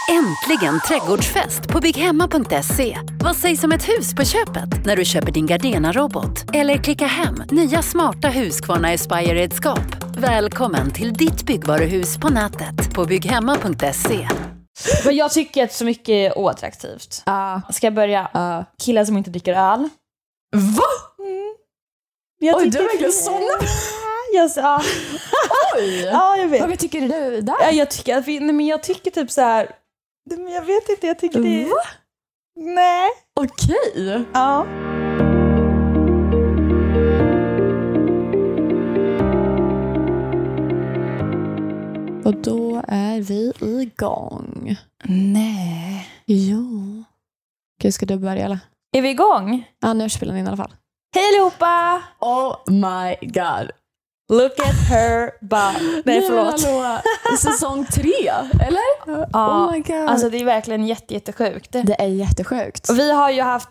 Äntligen trädgårdsfest på bygghemma.se. Vad sägs om ett hus på köpet när du köper din Gardena-robot? Eller klicka hem nya smarta Husqvarna Aspire-redskap. Välkommen till ditt byggvaruhus på nätet på bygghemma.se. Men jag tycker att så mycket är oattraktivt. Ska jag börja? Killar som inte dricker öl. Va? Oj, du är verkligen sån. Oj! Ja, jag vet. Vad tycker du där? Ja, jag tycker att jag tycker typ så här. Men jag vet inte, jag tycker det. Va? Nej. Okej. Ja. Och då är vi igång. Nej. Jo. Okej, ska du börja eller? Är vi igång? Ja, nu spelar ni in i alla fall. Hej allihopa! Oh my god. Look at her butt. Nej, förlåt. Hallå. Säsong 3, eller? Ja, Oh my god. alltså det är verkligen jättesjukt. Det är jättesjukt. Och vi har ju haft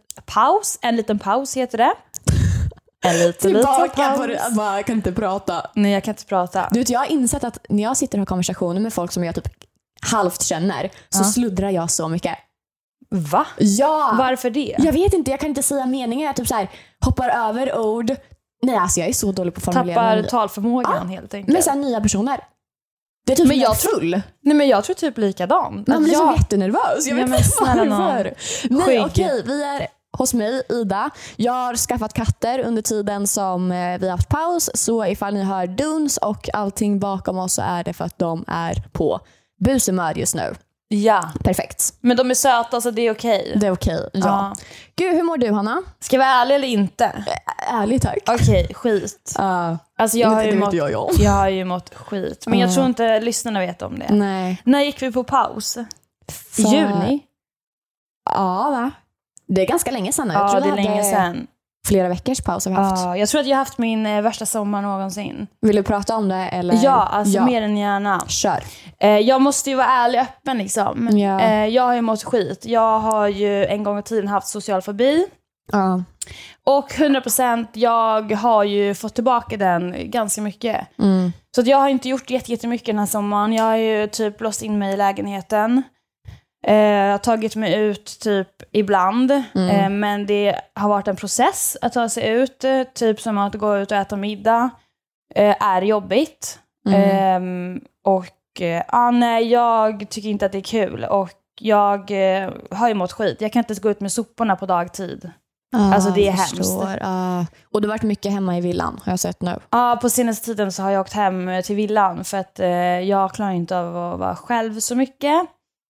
en liten paus heter det. En liten Tillbaka paus. på det, jag kan inte prata. Nej, jag kan inte prata. Du vet, jag har insett att när jag sitter och har konversationer med folk som jag typ halvt känner så sluddrar jag så mycket. Va? Ja! Varför det? Jag vet inte, jag kan inte säga meningar. Jag typ så här, hoppar över ord. Nej, alltså jag är så dålig på att formulera. Tappar talförmågan helt enkelt. Men så här, nya personer. Det är typ men jag full. Nej, men jag tror typ likadant. Man blir så jättenervös. Jag vet inte varför. Nej, okej, vi är hos mig, Ida. Jag har skaffat katter under tiden som vi har haft paus. Så ifall ni hör duns och allting bakom oss så är det för att de är på busemör just nu. Ja. Perfekt. Men de är söta så det är okej. Det är okej, ja. Gud, hur mår du, Hanna? Ska jag vara ärlig eller inte? Ärlig, tack. Okej, skit. Alltså jag har ju mått skit. Men jag tror inte lyssnarna vet om det. Nej. När gick vi på paus? Juni? Ja, va? Det är ganska länge sedan. Ja, det är länge sedan. Flera veckors paus har vi haft. Jag tror att jag har haft min värsta sommar någonsin. Vill du prata om det? Eller? Ja, alltså mer än gärna. Kör. Jag måste ju vara ärlig och öppen liksom. Ja. Jag har ju mått skit. Jag har ju en gång i tiden haft social fobi. Ja. Och 100% jag har ju fått tillbaka den ganska mycket. Så att jag har inte gjort jättemycket den här sommaren. Jag har ju typ låst in mig i lägenheten. Jag har tagit mig ut typ ibland. Men det har varit en process att ta sig ut. Typ som att gå ut och äta middag. Är jobbigt. Nej, jag tycker inte att det är kul. Och jag har ju mått skit. Jag kan inte ens gå ut med soporna på dagtid. Alltså det är hemskt. Och du har varit mycket hemma i villan, har jag sett nu. Ja, på senaste tiden så har jag åkt hem till villan. För att jag klarar inte av att vara själv så mycket.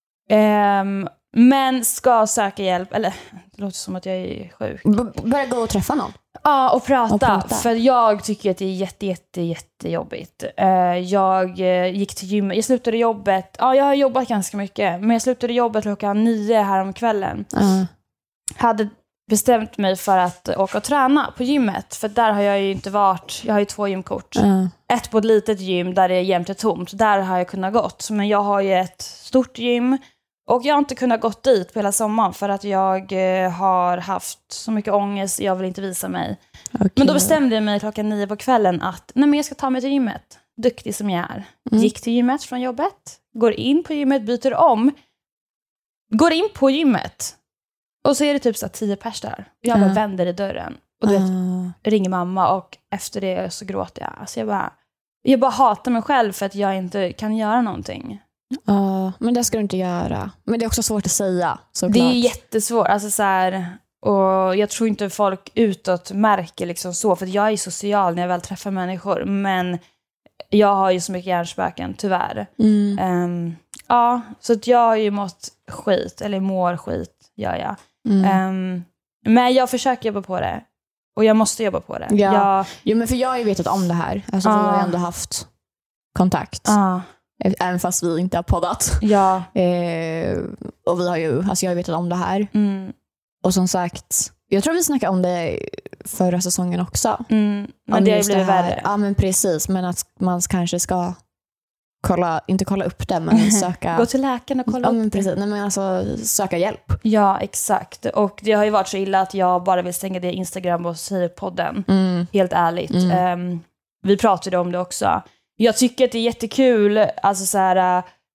Men ska söka hjälp. Eller, det låter som att jag är sjuk. Börja gå och träffa någon. Ja, och prata. För jag tycker att det är jättejobbigt. Jag gick till gymmet. Jag slutade jobbet. Ja, jag har jobbat ganska mycket. Men jag slutade jobbet 9:00 här om kvällen. Hade bestämt mig för att åka och träna på gymmet. För där har jag ju inte varit. Jag har ju 2 gymkort. Ett på ett litet gym där det är jämt tomt. Där har jag kunnat gått. Men jag har ju ett stort gym. Och jag har inte kunnat gått dit på hela sommaren. För att jag har haft så mycket ångest. Jag vill inte visa mig. Okay. Men då bestämde jag mig 9:00 på kvällen att nej, men jag ska ta mig till gymmet. Duktig som jag är. Gick till gymmet från jobbet. Går in på gymmet, byter om. Går in på gymmet. Och så är det typ så 10 pers där. Jag bara vänder i dörren. Och du vet, ringer mamma. Och efter det så gråter jag. Alltså jag bara hatar mig själv för att jag inte kan göra någonting. Ja, men det ska du inte göra. Men det är också svårt att säga, såklart. Det är jättesvårt. Alltså så här, och jag tror inte folk utåt märker liksom så. För jag är social när jag väl träffar människor. Men jag har ju så mycket hjärnspöken, tyvärr. Så att jag har ju mått skit. Eller mår skit, gör jag. Men jag försöker jobba på det. Och jag måste jobba på det. Ja, men för jag har ju vetat om det här. Alltså vi har ju ändå haft kontakt. Även fast vi inte har poddat. Ja. Och vi har ju, alltså jag har vetat om det här. Och som sagt, jag tror vi snackade om det förra säsongen också. Men det har blivit värre. Ja, men precis. Men att man kanske ska inte kolla upp det, men söka... Gå till läkaren och kolla upp precis. Nej, men alltså söka hjälp. Ja, exakt. Och det har ju varit så illa att jag bara vill stänga det Instagram och säga podden. Helt ärligt. Vi pratade om det också. Jag tycker att det är jättekul. Alltså så här,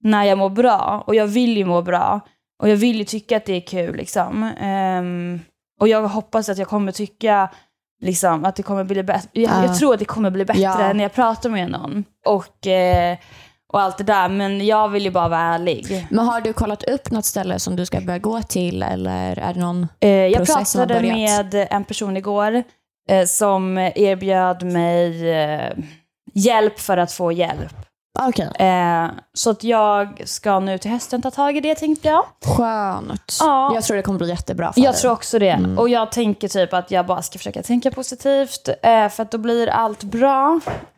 när jag mår bra. Och jag vill ju må bra. Och jag vill ju tycka att det är kul liksom. Och jag hoppas att jag kommer tycka liksom, att det kommer bli bättre. Jag tror att det kommer bli bättre när jag pratar med någon. Och allt det där. Men jag vill ju bara vara ärlig. Men har du kollat upp något ställe som du ska börja gå till? Eller är det någon jag process som har pratade börjat? med en person igår som erbjöd mig hjälp för att få hjälp. Okay. Så att jag ska nu till hösten ta tag i det, tänkte jag. Skönt. Ja. Jag tror det kommer bli jättebra för dig. Jag tror också det. Och jag tänker typ att jag bara ska försöka tänka positivt. För att då blir allt bra.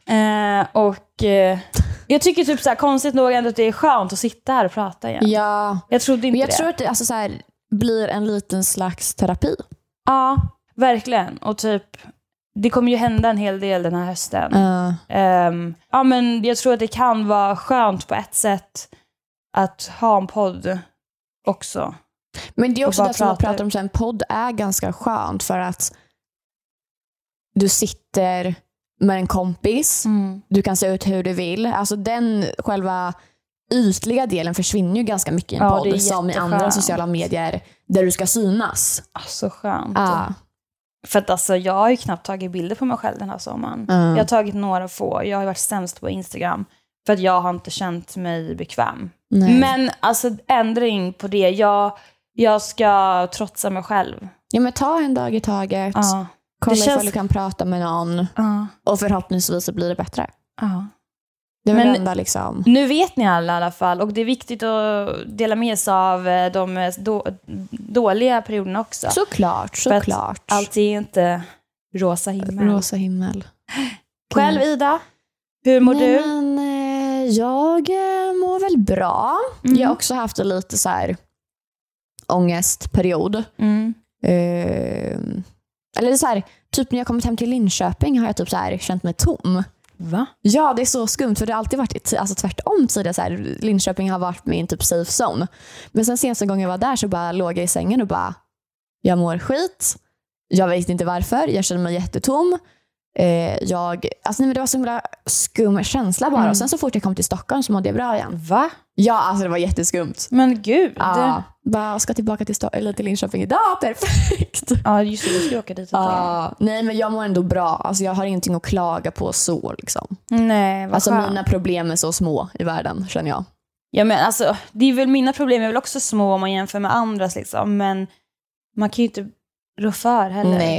Jag tycker typ så här, konstigt nog ändå att det är skönt att sitta här och prata igen. Ja. Jag trodde inte jag det. tror att det alltså, så här, blir en liten slags terapi. Ja, verkligen. Och typ, det kommer ju hända en hel del den här hösten. Ja, men jag tror att det kan vara skönt på ett sätt att ha en podd också. Men det är också det som jag pratar om, så en podd är ganska skönt för att du sitter med en kompis. Du kan se ut hur du vill. Alltså den själva ytliga delen försvinner ju ganska mycket i en podd som i andra sociala medier där du ska synas. Så skönt. För att alltså, jag har ju knappt tagit bilder på mig själv den här sommaren. Jag har tagit några få. Jag har varit sämst på Instagram. För att jag har inte känt mig bekväm. Nej. Men alltså ändring på det. Jag ska trotsa mig själv. Ja, men ta en dag i taget. Kolla ifall du kan prata med någon. Och förhoppningsvis så blir det bättre. Det är väl enda liksom. Nu vet ni alla i alla fall. Och det är viktigt att dela med sig av de dåliga perioderna också. Såklart. Allt är inte rosa himmel. Rosa himmel. Själv, Ida? Hur mår du? Jag mår väl bra. Jag har också haft en lite så här ångestperiod. Eller så här, typ när jag kommit hem till Linköping har jag typ så här känt mig tom. Va? Ja, det är så skumt för det har alltid varit alltså tvärtom tidigare så här, Linköping har varit min typ safe zone. Men sen senaste gången jag var där så bara låg jag i sängen och bara jag mår skit. Jag vet inte varför. Jag känner mig jättetom. Men det var så himla skum känsla bara. Och sen så fort jag kom till Stockholm så mådde jag bra igen. Va? Ja, alltså det var jätteskumt. Men gud. Ja, bara ska tillbaka till Linköping idag. Perfekt. Ja, just det. Du ska åka dit. Nej, men jag mår ändå bra. Alltså jag har ingenting att klaga på så liksom. Nej, vad alltså skönt. mina problem är så små i världen, känner jag. Ja, men alltså det är väl mina problem är väl också små om man jämför med andras liksom. Men man kan ju inte rå för heller. Nej,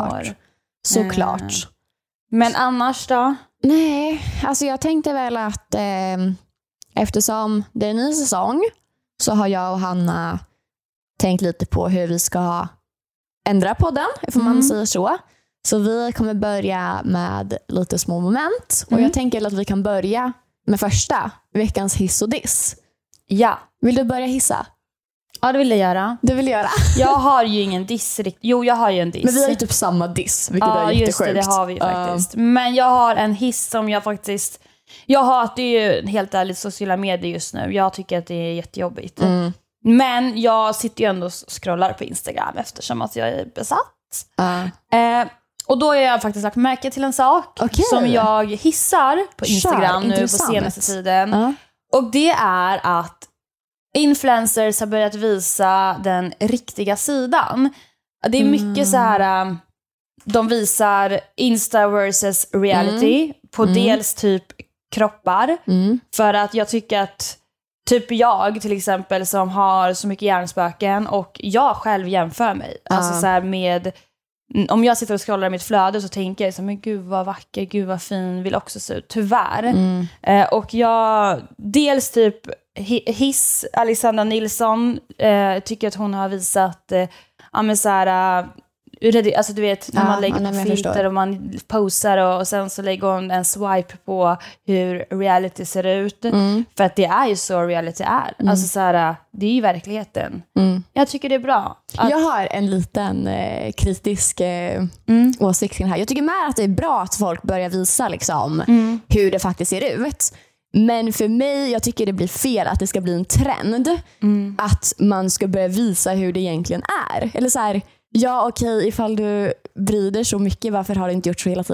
såklart. Men annars då? Nej, alltså jag tänkte väl att eftersom det är en ny säsong så har jag och Hanna tänkt lite på hur vi ska ändra podden, ifall man säger så. Så vi kommer börja med lite små moment. Och jag tänker att vi kan börja med första, veckans hiss och diss. Ja. Vill du börja hissa? Ja, det vill jag göra. Du vill göra? Jag har ju ingen diss riktigt. Jo, jag har ju en diss. Men vi har ju typ samma diss, vilket är jättesjukt. Ja, just det har vi ju faktiskt. Men jag har en hiss som jag faktiskt... Jag hatar ju helt ärligt sociala medier just nu. Jag tycker att det är jättejobbigt. Men jag sitter ju ändå och scrollar på Instagram eftersom att jag är besatt. Och då har jag faktiskt lagt märke till en sak som jag hissar på Instagram nu på senaste tiden. Och det är att influencers har börjat visa den riktiga sidan. Det är mycket så här, de visar Insta versus reality på dels typ kroppar. För att jag tycker att typ jag till exempel som har så mycket hjärnspöken och jag själv jämför mig. Alltså så här med, om jag sitter och scrollar i mitt flöde så tänker jag så här, men gud vad vacker, gud vad fin, vill också se ut, tyvärr. Och jag dels typ hiss Alexandra Nilsson, tycker att hon har visat så här, alltså du vet när man lägger på filter och man posar och sen så lägger hon en swipe på hur reality ser ut, för att det är ju så reality är. Alltså så här, det är ju verkligheten. Jag tycker det är bra att... Jag har en liten kritisk åsikt kring det här. Jag tycker med att det är bra att folk börjar visa liksom hur det faktiskt ser ut. Men för mig, jag tycker det blir fel att det ska bli en trend att man ska börja visa hur det egentligen är. Eller så här, ja okej, ifall du bryr dig så mycket, varför har du inte gjort så hela tiden?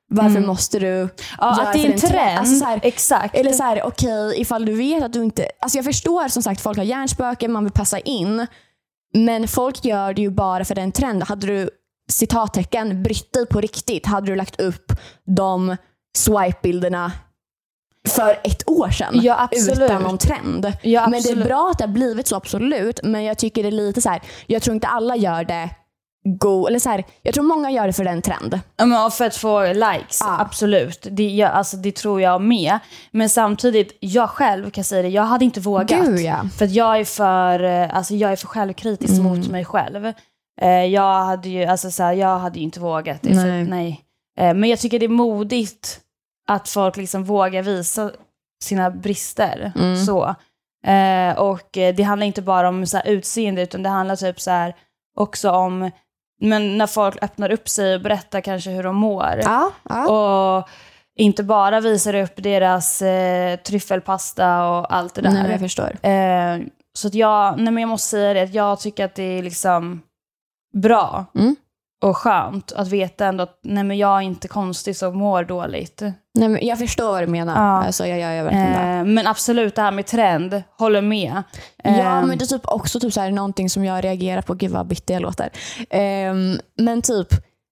Varför måste du göra att det är en trend? Alltså så här, exakt. Eller så här, okej, ifall du vet att du inte... Alltså jag förstår som sagt, folk har hjärnspöken, man vill passa in. Men folk gör det ju bara för den trend. Hade du, citattecken, brytt dig på riktigt, hade du lagt upp de swipe-bilderna för 1 år sedan utan någon trend. Ja, men det är bra att det har blivit så, absolut. Men jag tycker det är lite så här, jag tror inte alla gör det eller så här, jag tror många gör det för den trend. Ja, men för att få likes, absolut. Det tror jag med. Men samtidigt, jag själv kan säga det, jag hade inte vågat. Gud, ja. För att jag är för självkritisk mot mig själv. Jag hade ju jag hade inte vågat det. Nej. Men jag tycker det är modigt att folk liksom vågar visa sina brister. Så. Och det handlar inte bara om så här utseende, utan det handlar typ så här också om, men när folk öppnar upp sig och berättar kanske hur de mår. Och inte bara visar upp deras tryffelpasta och allt det där. Nej, jag förstår. Så att jag måste säga det, att jag tycker att det är liksom bra och skönt att veta ändå att jag är inte konstig som mår dåligt. Nej, men jag förstår vad du menar. Alltså, jag gör verkligen det. Men absolut, det här med trend, håller med. Ja, men det är typ också typ så här, någonting som jag reagerar på. Gud vad bitter jag låter. Men typ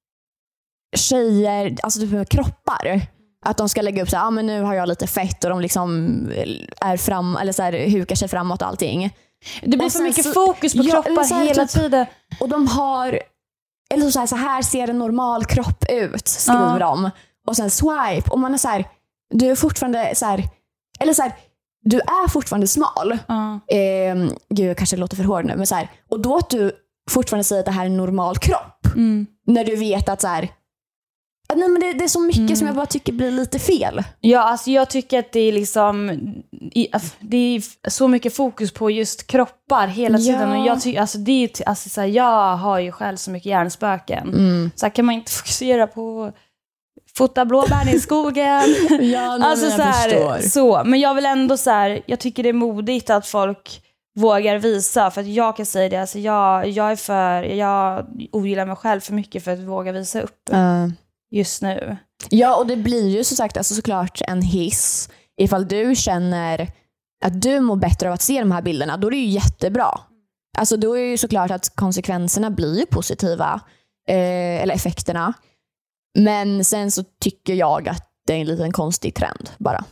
tjejer, alltså typ med kroppar. Att de ska lägga upp så här, men nu har jag lite fett, och de liksom är fram, eller så här, hukar sig framåt och allting. Det blir för mycket fokus på kroppar hela tiden. Och de har, eller så här ser en normal kropp ut, skriver de. Och sen swipe, och man är så här, du är fortfarande så här, eller så här, du är fortfarande smal. Gud, jag kanske låter för hård nu, men så här, och då att du fortfarande säger att det här är en normal kropp, när du vet att så här, nej, men det är så mycket som jag bara tycker blir lite fel. Ja, alltså jag tycker att det är liksom, det är så mycket fokus på just kroppar hela tiden. Och jag tycker, alltså det är, alltså så här, jag har ju själv så mycket hjärnspöken. Så här, kan man inte fokusera på fota blåbär i skogen. Alltså så här, men jag vill ändå så här, jag tycker det är modigt att folk vågar visa, för att jag kan säga det, alltså jag ogillar mig själv för mycket för att våga visa upp just nu. Ja, och det blir ju så sagt, alltså såklart en hiss ifall du känner att du mår bättre av att se de här bilderna, då är det ju jättebra. Alltså då är ju såklart att konsekvenserna blir ju positiva, eller effekterna. Men sen så tycker jag att det är en liten konstig trend bara.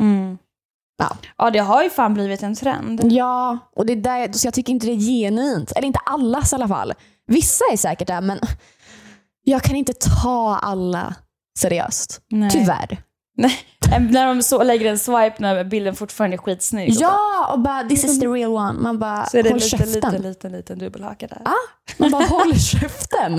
Ja, det har ju fan blivit en trend. Ja, och det är där, så jag tycker inte det är genuint. Eller inte allas i alla fall. Vissa är säkert där, men jag kan inte ta alla seriöst. Nej. Tyvärr. Nej. När de så lägger en swipe när bilden fortfarande är skitsnygg. Ja, och bara this is the real one. Man bara, så är det håll käften. liten dubbelhaka där. Man bara, håll käften.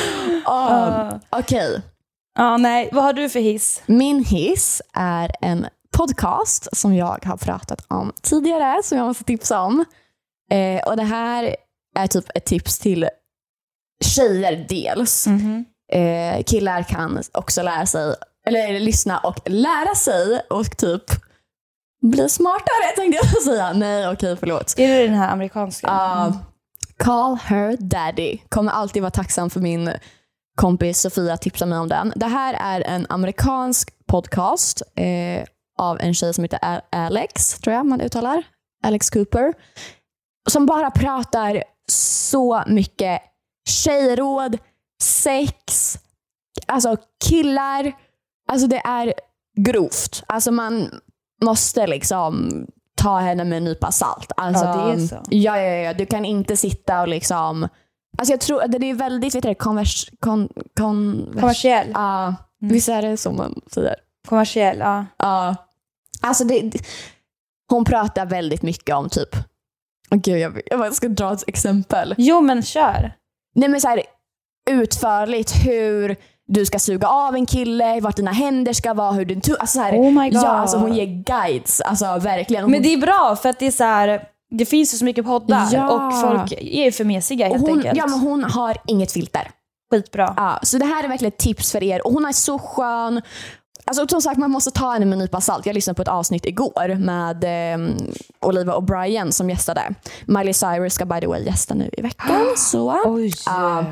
Okej. Nej, vad har du för hiss? Min hiss är en podcast som jag har pratat om tidigare, som jag måste tipsa om. Och det här är typ ett tips till tjejer dels. Killar kan också lära sig, eller lyssna och lära sig och typ bli smartare, tänkte jag säga. Nej, okej, förlåt. Är det den här amerikanska? Call her daddy. Kommer alltid vara tacksam för min kompis Sofia tipsar mig om den. Det här är en amerikansk podcast av en tjej som heter Alex, tror jag man uttalar. Alex Cooper. Som bara pratar så mycket tjejråd, sex, alltså killar. Alltså det är grovt. Alltså man måste liksom ta henne med en nypa salt. Alltså, det är så. Ja. Du kan inte sitta och liksom... Alltså jag tror att det är väldigt, vet du, kommersiell. Visst är det som man säger? Kommersiell, ja. Alltså hon pratar väldigt mycket om typ... Gud, jag ska dra ett exempel. Jo, men kör. Nej, men så här, utförligt hur du ska suga av en kille, vart dina händer ska vara, hur du... Alltså så här, oh my God. Ja, alltså hon ger guides. Alltså verkligen. Men det är bra, för att det är så här... Det finns ju så mycket poddar och folk är för mesiga helt enkelt. Ja, men hon har inget filter. Skitbra. Ja, så det här är verkligen ett tips för er. Och hon är så skön. Alltså som sagt, man måste ta henne med en nypa salt. Jag lyssnade på ett avsnitt igår med Olivia O'Brien som gästade. Miley Cyrus ska by the way gästa nu i veckan. Så. Oj.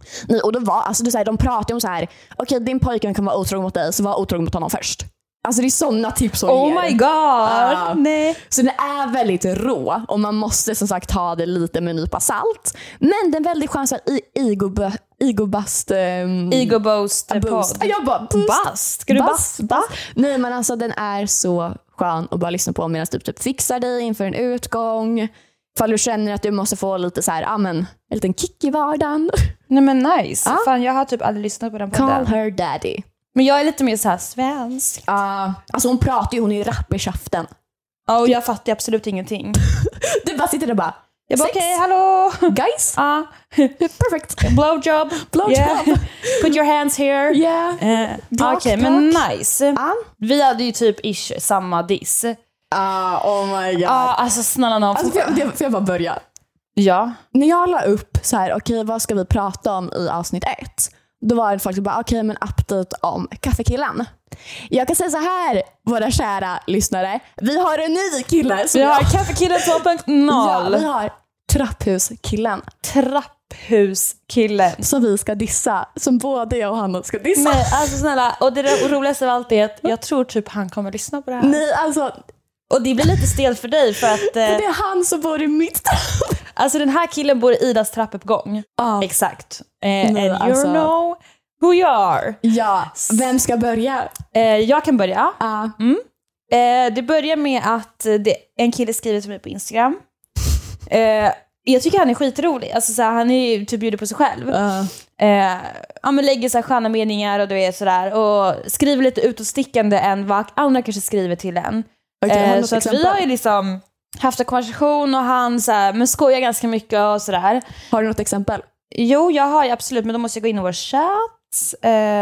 Nej, och då var, alltså det är så här, de pratar om så här, okej, din pojkvän kan vara otrogen mot dig, så var otrogen mot honom först. Alltså det är sådana tips hon ger. Oh my god! Nej. Så den är väldigt rå och man måste som sagt ta det lite med en nypa salt. Men den är väldigt skön så här, ego-boost. Jag bara boost. Ska du basta? Nej, men alltså den är så skön att bara lyssna på medan du typ fixar dig inför en utgång. Ifall du känner att du måste få lite så här, en liten kick i vardagen. Nej men nice. Fan, jag har typ aldrig lyssnat på den podden. Call her daddy. Men jag är lite mer så här svensk. Alltså hon pratar ju, hon är ju rapp i käften. Och jag fattar absolut ingenting. Du bara sitter där och bara, jag bara okej, hallå guys. Perfect. Blowjob. Yeah. Put your hands here. Yeah. Okej, men nice. Vi hade ju typ samma diss. Oh my god. Alltså snälla någon. Alltså, får jag bara börja? Ja. När jag la upp så här, okej, vad ska vi prata om i avsnitt 1? Då var det faktiskt bara, okej, men update om kaffekillen. Jag kan säga så här, våra kära lyssnare. Vi har en ny kille. Vi har kaffekillen 2.0. Ja, vi har trapphuskillen. Trapphuskillen. Som vi ska dissa. Som både jag och Hanna ska dissa. Nej, alltså snälla. Och det roligaste av allt är att jag tror typ han kommer lyssna på det här. Nej, alltså. Och det blir lite stelt för dig för att... det är han som bor i mitt trapp. Alltså den här killen bor i Idas trappuppgång. Exakt. And you know who you are. Ja, vem ska börja? Jag kan börja. Det börjar med att en kille skriver till mig på Instagram. Jag tycker han är skitrolig. Alltså, såhär, han är ju typ bjuder på sig själv. Men lägger så här sköna meningar och du vet sådär. Och skriver lite utåtstickande än vad andra kanske skriver till en. Så att vi har ju liksom haft en konversation och han så här, men skojar ganska mycket och sådär. Har du något exempel? Jo, jag har ju absolut, men då måste jag gå in i vår chatt.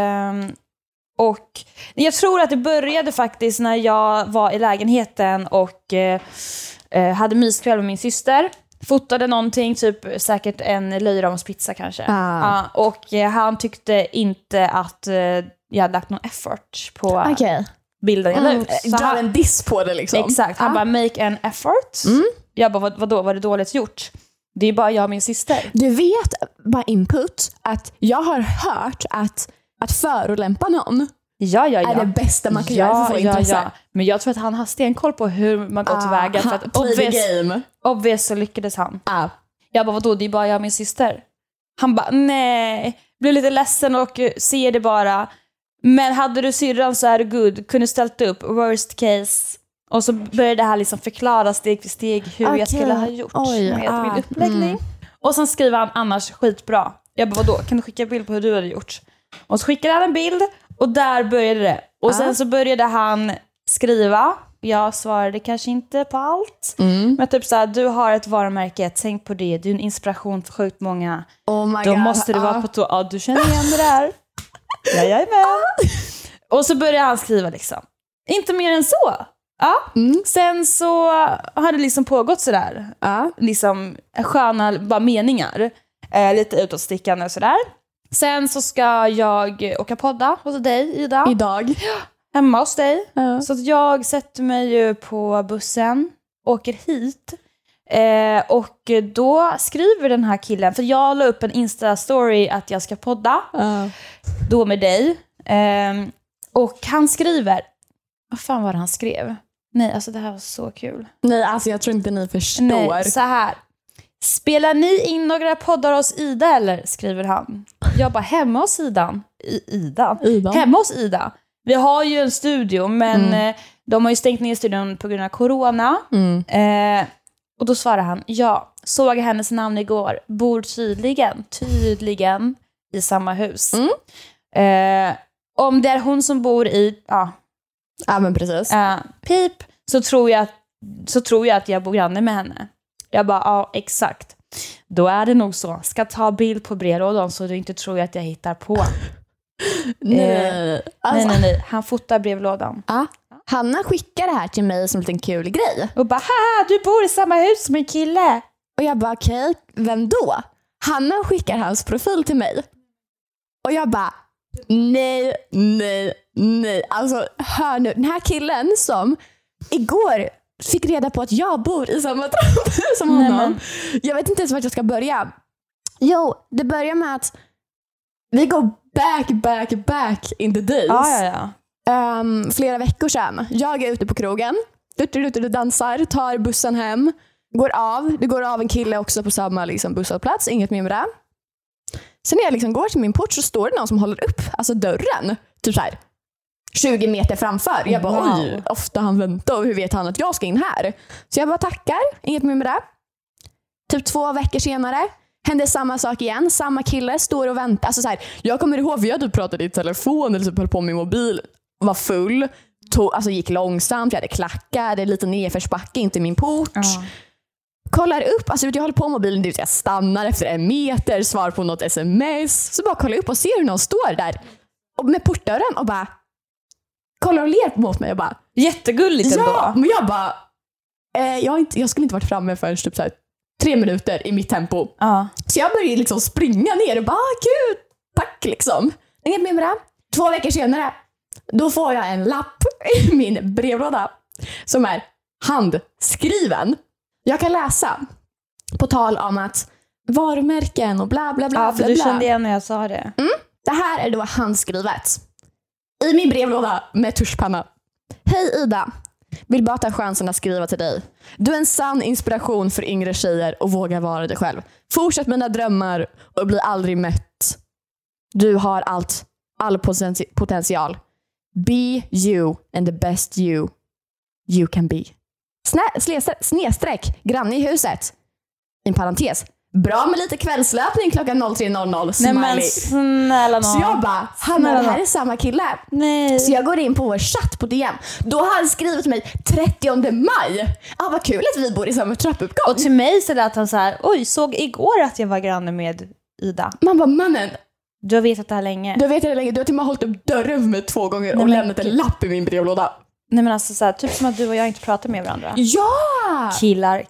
Och jag tror att det började faktiskt när jag var i lägenheten och hade myskväll med min syster. Fotade någonting, typ säkert en löjromspizza kanske. Och han tyckte inte att jag hade lagt någon effort på bilden jag la ut. Så han en diss på det liksom. Exakt, han bara make an effort. Jag bara, vadå, var det dåligt gjort? Det är bara jag och min syster. Du vet, bara input, att jag har hört att förolämpa någon är det bästa man kan göra för att få intresse. Men jag tror att han har stenkoll på hur man går tillväga. För att obvious så lyckades han. Jag bara, vadå, det är bara jag och min syster. Han bara, nej. Blir lite ledsen och ser det bara. Men hade du syrran så är det good. Kunde ställt upp, worst case. Och så började det här liksom förklara steg för steg hur jag skulle ha gjort med min uppläggning. Och sen skriver han annars skitbra. Jag bara, vadå, kan du skicka en bild på hur du hade gjort? Och så skickade han en bild och där började det. Och sen så började han skriva. Jag svarade kanske inte på allt. Men typ såhär, du har ett varumärke, tänk på det. Du är en inspiration för sjukt många. Då måste du vara på tå. Ja, du känner igen det där. Jajamän. Och så började han skriva liksom. Inte mer än så. Sen så har det liksom pågått sådär. Liksom sköna bara meningar. Lite utåtstickande och sådär. Sen så ska jag åka podda hos dig, Ida. Idag. Hemma hos dig. Så att jag sätter mig ju på bussen. Åker hit. Och då skriver den här killen. För jag la upp en Insta-story att jag ska podda. Då med dig. Och han skriver. Vad fan var det han skrev? Nej, alltså det här var så kul. Nej, alltså jag tror inte ni förstår. Nej, så här. Spelar ni in några poddar hos Ida eller? Skriver han. Jag bara, hemma hos Ida. Hemma hos Ida. Vi har ju en studio, men de har ju stängt ner studion på grund av corona. Och då svarar han, såg hennes namn igår. Bor tydligen i samma hus. Om det är hon som bor i... Ja, men precis. Pip, så tror jag att jag bor granne med henne. Jag bara, exakt. Då är det nog så. Ska ta bild på brevlådan så du inte tror att jag hittar på. Nej. Han fotar brevlådan. Hanna skickar det här till mig som en liten kul grej. Och bara, du bor i samma hus som en kille. Och jag bara, okej, vem då? Hanna skickar hans profil till mig. Och jag bara, nej. Alltså, hör nu. Den här killen som igår fick reda på att jag bor i samma trapp som honom. Jag vet inte ens vart jag ska börja. Jo, det börjar med att Vi går back in the days. Ja. Flera veckor sedan. Jag är ute på krogen. Dansar, tar bussen hem. Går av. Det går av en kille också på samma liksom, busshållplats. Inget mer med det. Sen när jag liksom går till min port så står det någon som håller upp alltså dörren. Typ så här 20 meter framför. Jag bara, oj, ofta han väntar och hur vet han att jag ska in här? Så jag bara tackar, inget mer med det. Typ 2 veckor senare hände samma sak igen. Samma kille står och väntar. Alltså så här, jag kommer ihåg, vi hade pratat i telefon eller typ höll på min mobil. Var full, alltså gick långsamt, jag hade klackar, det är lite nedförsbacke, inte min port. Kollar upp, alltså jag håller på mobilen, jag stannar efter 1 meter, svar på något sms. Så bara kollar upp och ser hur någon står där och med portdörren och bara kollar och ler mot mig och bara jättegulligt ändå. Ja, men jag bara jag skulle inte varit framme förrän typ så här 3 minuter i mitt tempo. Så jag började liksom springa ner och bara gud, tack liksom. Inget mer med det. 2 veckor senare då får jag en lapp i min brevlåda som är handskriven. Jag kan läsa på tal om att varumärken och bla bla bla. Ja, för du kände igen när jag sa det. Det här är då handskrivet i min brevlåda med tuschpanna. Hej Ida, vill bara ta chansen att skriva till dig. Du är en sann inspiration för yngre tjejer och vågar vara dig själv. Fortsätt med dina drömmar och bli aldrig mätt. Du har all potential. Be you and the best you can be. Snedstreck, granne i huset. I en parentes. Bra med lite kvällslöpning klockan 03.00. Smiley. Nej men snälla någon. Så jag bara, Hanna, det här är samma kille. Nej. Så jag går in på vår chatt på DM. Då har han skrivit till mig 30 maj. Vad kul att vi bor i samma trappuppgång. Och till mig så lät han så här: oj, såg igår att jag var granne med Ida. Man bara, mannen. Du har vetat det här länge. Du har till och med hållit upp dörren för mig 2 gånger och lämnat en lapp i min brevlåda. Nej men alltså så här, typ som att du och jag inte pratar med varandra. Ja! Killar.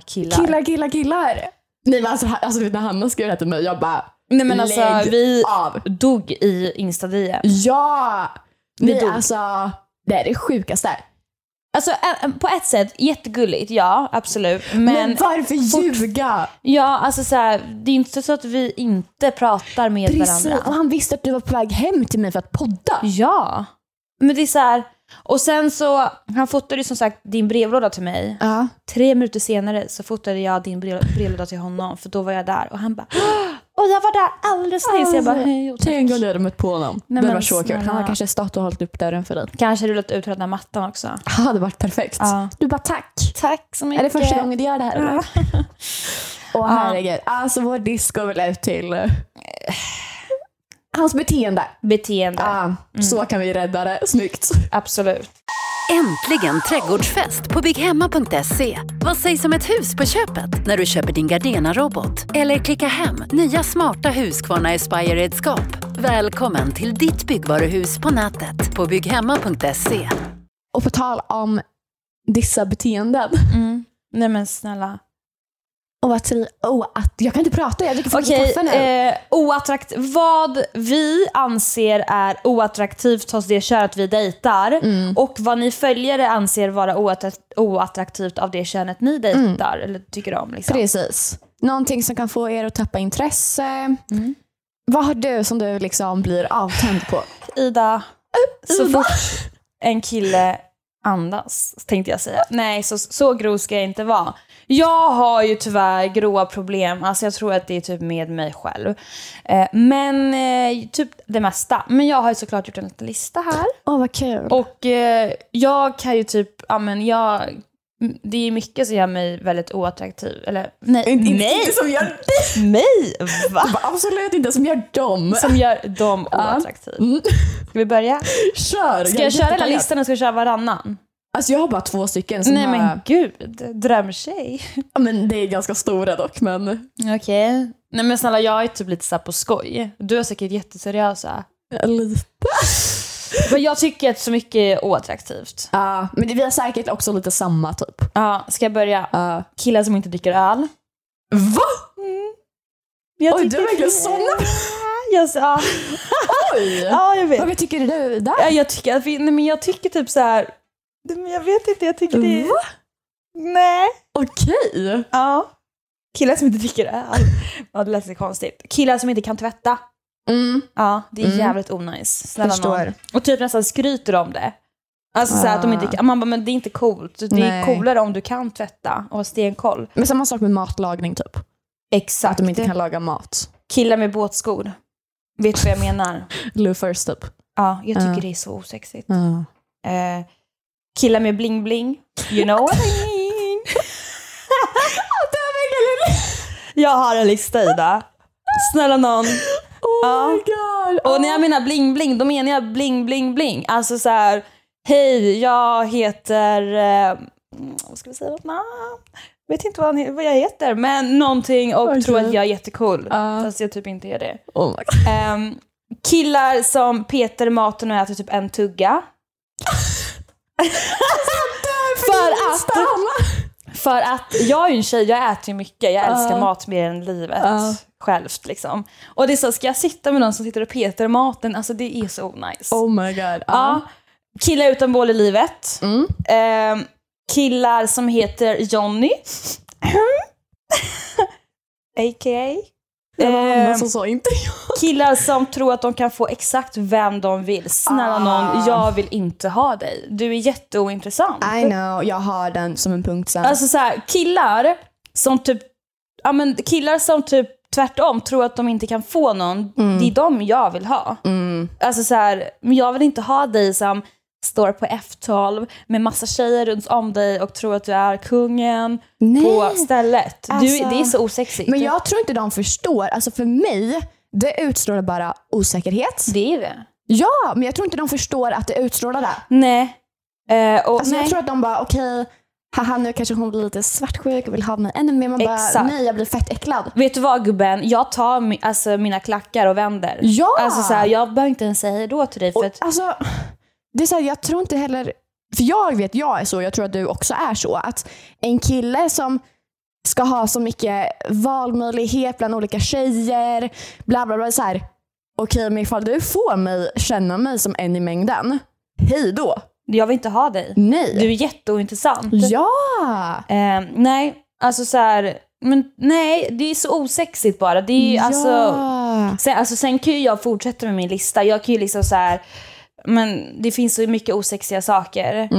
Nej men alltså när Hanna skrev det till mig, jag bara, nej men alltså vi av. dog i Insta-DM. Ja! Nej alltså, det är det sjukaste. Alltså på ett sätt jättegulligt, ja absolut. Men varför ljuga? Ja alltså så här, det är inte så att vi inte pratar med varandra. Och han visste att du var på väg hem till mig för att podda. Ja, men det är så här. Och sen så, han fotade som sagt din brevlåda till mig. 3 minuter senare så fotade jag din brevlåda till honom. För då var jag där och han bara, jag var där alldeles nyss. Så jag bara, hej och tack. Tänk om du hade mött på honom. Nej, det var så kul. Han har kanske stått och hållit upp dörren för dig. Kanske rullat ut den där mattan också. Ja, det hade varit perfekt. Du bara, tack så mycket. Är det första gången du gör det här? Eller? Åh herregud. Alltså vår disco vill ut till hans beteende. Så kan vi rädda det. Snyggt. Absolut. Äntligen trädgårdsfest på bygghemma.se. Vad sägs om ett hus på köpet när du köper din Gardena-robot? Eller klicka hem nya smarta Husqvarna Aspire-redskap. Välkommen till ditt byggvaruhus på nätet på bygghemma.se. Och på tal om dissa beteenden. Nej men snälla. Jag kan inte prata, jag dricker kaffe nu. Vad vi anser är oattraktivt hos det könet vi dejtar och vad ni följare anser vara oattraktivt av det könet ni dejtar eller tycker om liksom. Precis. Någonting som kan få er att tappa intresse. Vad har du som du liksom blir avtänd på? Ida. Så fort en kille andas, tänkte jag säga. Nej, så grov ska jag inte vara. Jag har ju tyvärr grova problem. Alltså jag tror att det är typ med mig själv. Men typ det mesta. Men jag har ju såklart gjort en liten lista här. Vad kul. Och jag kan ju typ, det är mycket som gör mig väldigt oattraktiv. Eller nej. Inte som gör mig. Va? Absolut inte som gör dem. Som gör dem oattraktiv. Ska vi börja? Kör. Ska jag köra hela listan och ska jag köra varannan? Alltså jag har bara 2 stycken som men gud, drömtjej. Ja men det är ganska stora dock, men okej. Nej men snälla, jag är typ lite så här på skoj. Du är säkert jätteseriösa. Lite. Men jag tycker att så mycket är oattraktivt. Ja, men vi har säkert också lite samma typ. Ja, ska jag börja? Killar som inte dricker öl. Va? Oj, du är verkligen sån. Oj. Ja, jag vet. Vad tycker du där? Ja, jag tycker typ så här. Men jag vet inte, jag tycker det är... Va? Nej. Okej. Ja. Killar som inte dricker öl. Ja, det lät så konstigt. Killar som inte kan tvätta. Ja, det är jävligt onajs. Förstår. Någon. Och typ nästan skryter om det. Alltså så att de inte, man bara, men det är inte coolt. Det är coolare om du kan tvätta och ha stenkoll. Men samma sak med matlagning typ. Exakt. Att de inte kan laga mat. Killar med båtskor. Vet du vad jag menar? Loafers typ. Ja, jag tycker det är så osexigt. Killar med bling bling. You know what I mean? Jag har en lista, Ida. Snälla någon. Oh my god. Och när jag menar bling bling, då menar jag bling bling bling. Alltså så här, hej, jag heter vad ska vi säga? Vet inte vad jag heter, men någonting och tror att jag är jättecool. Fast jag typ inte är det. Oh my god. Killar som petar maten och äter typ en tugga. För att jag är ju en tjej, jag äter ju mycket. Jag älskar mat mer än livet självt liksom. Och det är så, ska jag sitta med någon som sitter och petar maten? Alltså det är så nice. Oh my god. Killar utan mål i livet. Killar som heter Johnny. A.k.a. som så inte killar som tror att de kan få exakt vem de vill. Snälla någon, jag vill inte ha dig. Du är jätteointressant. I know, jag har den som en punkt sen. Alltså så här, killar som typ tvärtom tror att de inte kan få någon. Det är de jag vill ha. Alltså så här, men jag vill inte ha dig som står på F12 med massa tjejer runt om dig och tror att du är kungen på stället. Alltså, det är så osexigt. Men jag tror inte de förstår. Alltså för mig, det utstrålar bara osäkerhet. Det är det. Ja, men jag tror inte de förstår att det utstrålar det. Nej. Alltså jag tror att de bara, okej, haha, nu kanske hon blir lite svartsjuk och vill ha mig ännu mer. Man bara, nej, jag blir fett äcklad. Vet du vad, gubben? Jag tar mina klackar och vänder. Ja! Alltså så här, jag behöver inte ens säga då till dig. För att... Alltså, det är så här, jag tror inte heller... För jag är så, jag tror att du också är så. Att en kille som ska ha så mycket valmöjlighet bland olika tjejer, bla bla bla, så här, okej, men ifall du får mig känna mig som en i mängden, hej då. Jag vill inte ha dig. Nej. Du är jätteintressant. Ja! Nej, alltså så här... Men nej, det är så osexigt bara. Det är sen kan ju jag fortsätta med min lista. Jag kan ju liksom så här... Men det finns så mycket osexiga saker.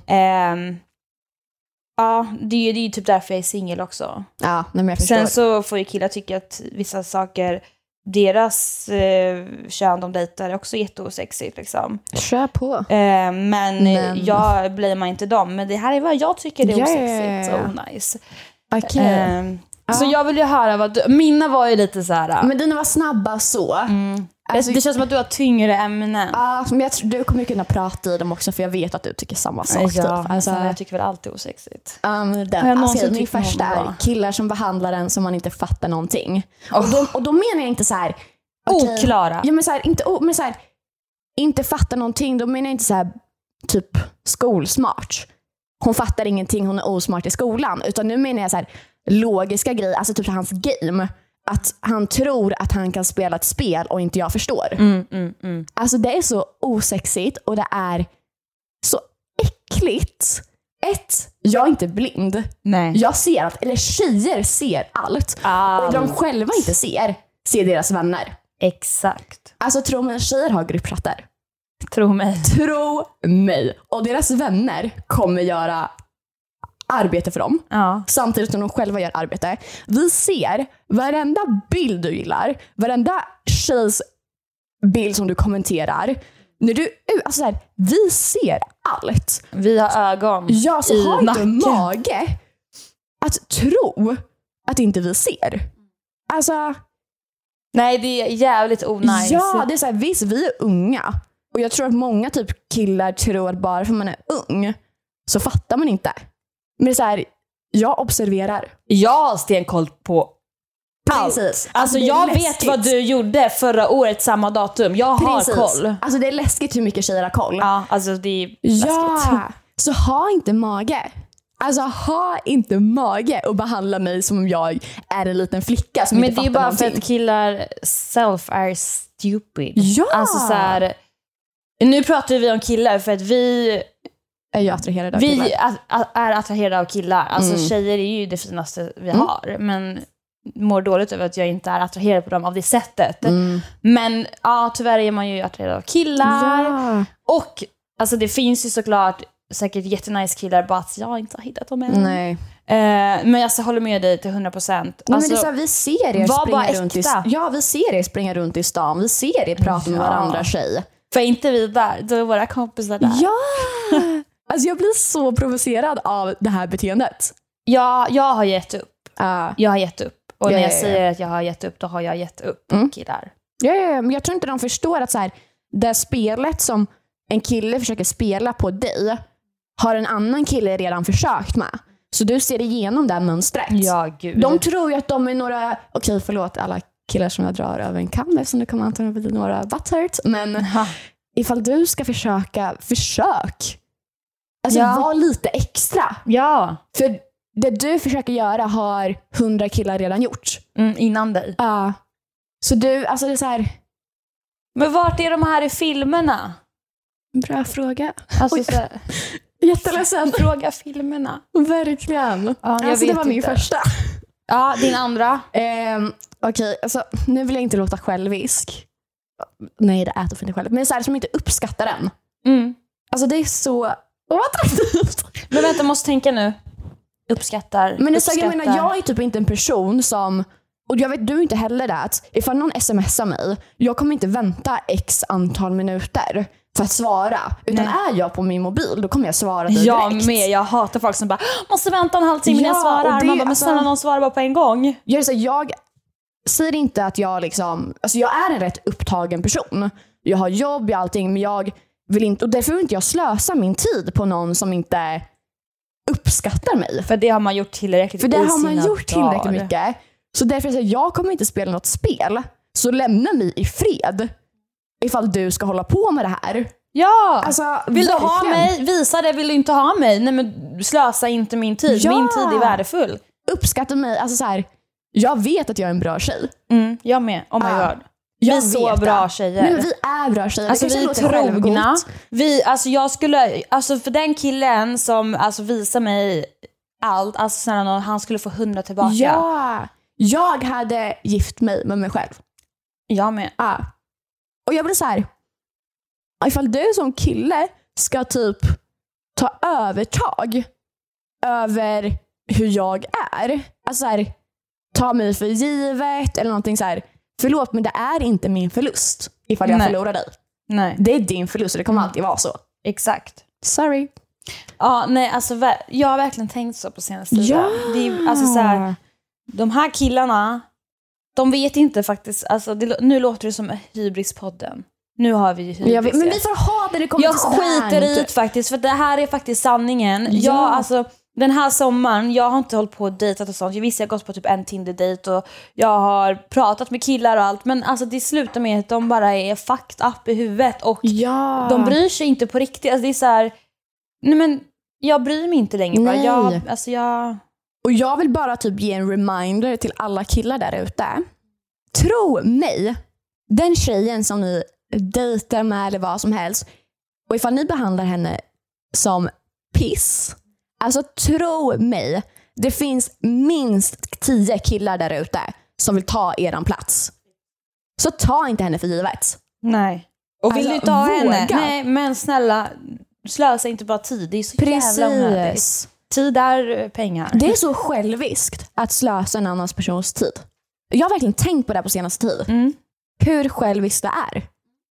Ja, det är ju typ därför jag är singel också. Ja, men jag förstår. Sen så får ju killar tycka att vissa saker, deras kön de dejtar är också jätteosexigt liksom. Kör på. Men jag blamear inte dem. Men det här är vad jag tycker det är osexigt och nice. Okay. Så jag vill ju höra vad mina var ju lite så här. Men dina var snabba så. Alltså, det känns som att du har tyngre ämnen. Ja, men jag tror du kommer kunna prata i dem också, för jag vet att du tycker samma sak. Ja, typ. Alltså, jag tycker väl alltid osexigt. Min första är killar som behandlar en som man inte fattar någonting. Och då menar jag inte så här oklara. Ja, men så här, inte fattar någonting. Då menar jag inte så här typ skolsmart. Hon fattar ingenting, hon är osmart i skolan. Utan nu menar jag så här logiska grejer, alltså typ hans game. Att han tror att han kan spela ett spel och inte jag förstår. Alltså det är så osexigt och det är så äckligt. Jag är inte blind. Nej. Jag ser allt, eller tjejer ser allt. Och de själva inte ser deras vänner. Exakt. Alltså tro mig, tjejer har gruppchattar. Tro mig. Och deras vänner kommer göra arbete för dem. Samtidigt som de själva gör arbete. Vi ser varenda bild du gillar, varenda tjejs bild som du kommenterar. När du, alltså så här, vi ser allt. Vi har ögon. Ja, så har inte mage att tro att inte vi ser. Alltså, nej, det är jävligt onajs. Ja, det är så här, visst, vi är unga. Och jag tror att många typ killar tror att bara för man är ung så fattar man inte. Men det är så här, jag observerar. Jag har stenkoll på allt. Precis. Alltså jag vet vad du gjorde förra året samma datum. Jag har koll. Alltså det är läskigt hur mycket tjejer har koll. Ja, alltså det är läskigt. Ja, så ha inte mage. Alltså ha inte mage och behandla mig som om jag är en liten flicka som inte fattar någonting. Men det är bara för att killar self är stupid. Ja. Alltså så här, nu pratar vi om killar för att vi är ju attraherade av killar. Vi är attraherade av killar. Alltså tjejer är ju det finaste vi har. Men mår dåligt över att jag inte är attraherad på dem av det sättet. Men ja, tyvärr är man ju attraherad av killar. Ja. Och alltså det finns ju såklart säkert jättenice killar, bara att jag inte har hittat dem än. Nej. Men jag håller med dig till 100%. Alltså, men det är så här, vi ser er springa runt vi ser er springa runt i stan. Vi ser er prata med varandra tjej. För inte vi där, då är våra kompisar där. Ja! Alltså jag blir så provocerad av det här beteendet. Ja, jag har gett upp. Jag har gett upp. Och när jag säger att jag har gett upp, då har jag gett upp killar. Ja, men jag tror inte de förstår att så här, det spelet som en kille försöker spela på dig har en annan kille redan försökt med. Så du ser igenom det här mönstret. Ja, gud. De tror ju att de är några... Okej, förlåt alla killar som jag drar över en kam, eftersom det kommer antagligen bli några butthurt. Men ifall du ska försök. Alltså var lite extra. Ja. För det du försöker göra har 100 killar redan gjort. Innan dig. Ja. Så du, alltså det är så här... Men vart är de här i filmerna? Bra fråga. Alltså så här... Jätteledsen. Fråga filmerna. Verkligen. Ja, alltså det var min första. Ja, din andra. Okej, alltså nu vill jag inte låta självisk. Nej, det är för inte själv. Men så här som inte uppskattar den. Alltså det är så attraktivt. Men vänta, måste tänka nu. Uppskattar. Men det är så, jag menar, jag är typ inte en person som... Och jag vet, du är inte heller det, att ifall någon smsar mig, jag kommer inte vänta x antal minuter för att svara. Utan är jag på min mobil, då kommer jag svara direkt. Jag med, jag hatar folk som bara måste vänta en halvtimme innan jag svarar. Man bara, men snälla någon svarar bara på en gång. Jag säger inte att jag liksom... Alltså jag är en rätt upptagen person. Jag har jobb och allting, men jag vill inte... Och därför vill inte jag slösa min tid på någon som inte uppskattar mig. För det har man gjort tillräckligt. För det har man gjort tillräckligt mycket. Så därför säger jag kommer inte spela något spel. Så lämna mig i fred. Ifall du ska hålla på med det här. Ja, alltså, vill du ha mig? Visa det, vill du inte ha mig? Nej, men slösa inte min tid. Min tid är värdefull. Uppskatta mig, alltså så här. Jag vet att jag är en bra tjej. Jag med, oh my god. Vi är så bra tjejer. Nej, men vi är bra tjejer. Alltså vi är trogna. Jag skulle, alltså för den killen som alltså visar mig allt, alltså sen han skulle få 100 tillbaka. Ja, jag hade gift mig med mig själv. Jag med. Och jag blir så här, ifall du som kille ska typ ta övertag över hur jag är, alltså så här, ta mig för givet eller någonting så här. Förlåt, men det är inte min förlust ifall jag förlorar dig. Nej. Det är din förlust och det kommer alltid vara så. Exakt. Sorry. Ja, nej, alltså jag har verkligen tänkt så på senaste tiden. Ja. Det är, alltså så här, de här killarna, de vet inte faktiskt, alltså nu låter det som Hybrispodden. Nu har vi ju hybris. Men vi får ha det kommer till sådär. Jag skiter i det faktiskt, för det här är faktiskt sanningen. Alltså den här sommaren, jag har inte hållit på och dejtat och sånt. Jag visste jag har gått på typ en Tinder-dejt och jag har pratat med killar och allt. Men alltså det slutar med att de bara är fucked up i huvudet och de bryr sig inte på riktigt. Alltså det är så här, nej men jag bryr mig inte längre. Bara. Och jag vill bara typ ge en reminder till alla killar där ute. Tro mig, den tjejen som ni dejtar med eller vad som helst, och ifall ni behandlar henne som piss, alltså tro mig, det finns minst 10 killar där ute som vill ta eran plats. Så ta inte henne för givet. Nej. Och vill du ta henne? Nej, men snälla, slösa inte bara tid. Det är så jävla onödigt. Tid är pengar. Det är så själviskt att slösa en annans persons tid. Jag har verkligen tänkt på det på senaste tid. Hur själviskt det är.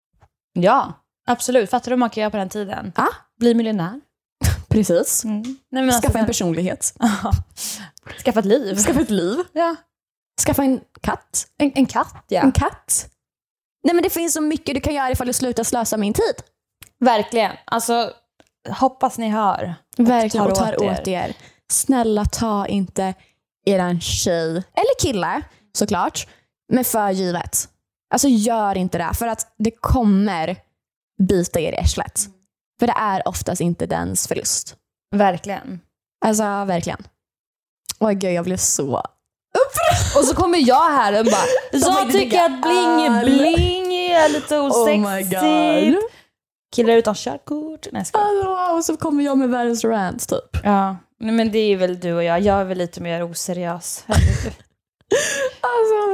Ja, absolut. Fattar du hur man kan göra på den tiden? Bli miljonär. Precis. Nej, men skaffa en personlighet. Skaffa ett liv. Skaffa ett liv. Ja. Skaffa en katt. En katt, ja. En katt. Nej, men det finns så mycket du kan göra ifall du slutar slösa min tid. Verkligen. Alltså, hoppas ni hör. Verkligen, och tar åt er. Snälla, ta inte eran tjej eller kille, såklart, men för givet. Alltså gör inte det, för att det kommer bita er i arslet. För det är oftast inte dens förlust. Verkligen. Alltså, verkligen. Åh gud, jag blev så upprörd. Och så kommer jag här och bara, jag tycker att bling är lite osexigt. Oh my god. Killar utan körkort. Nej, och så kommer jag med världens rant typ. Ja, men det är väl du och jag. Jag är väl lite mer oseriös.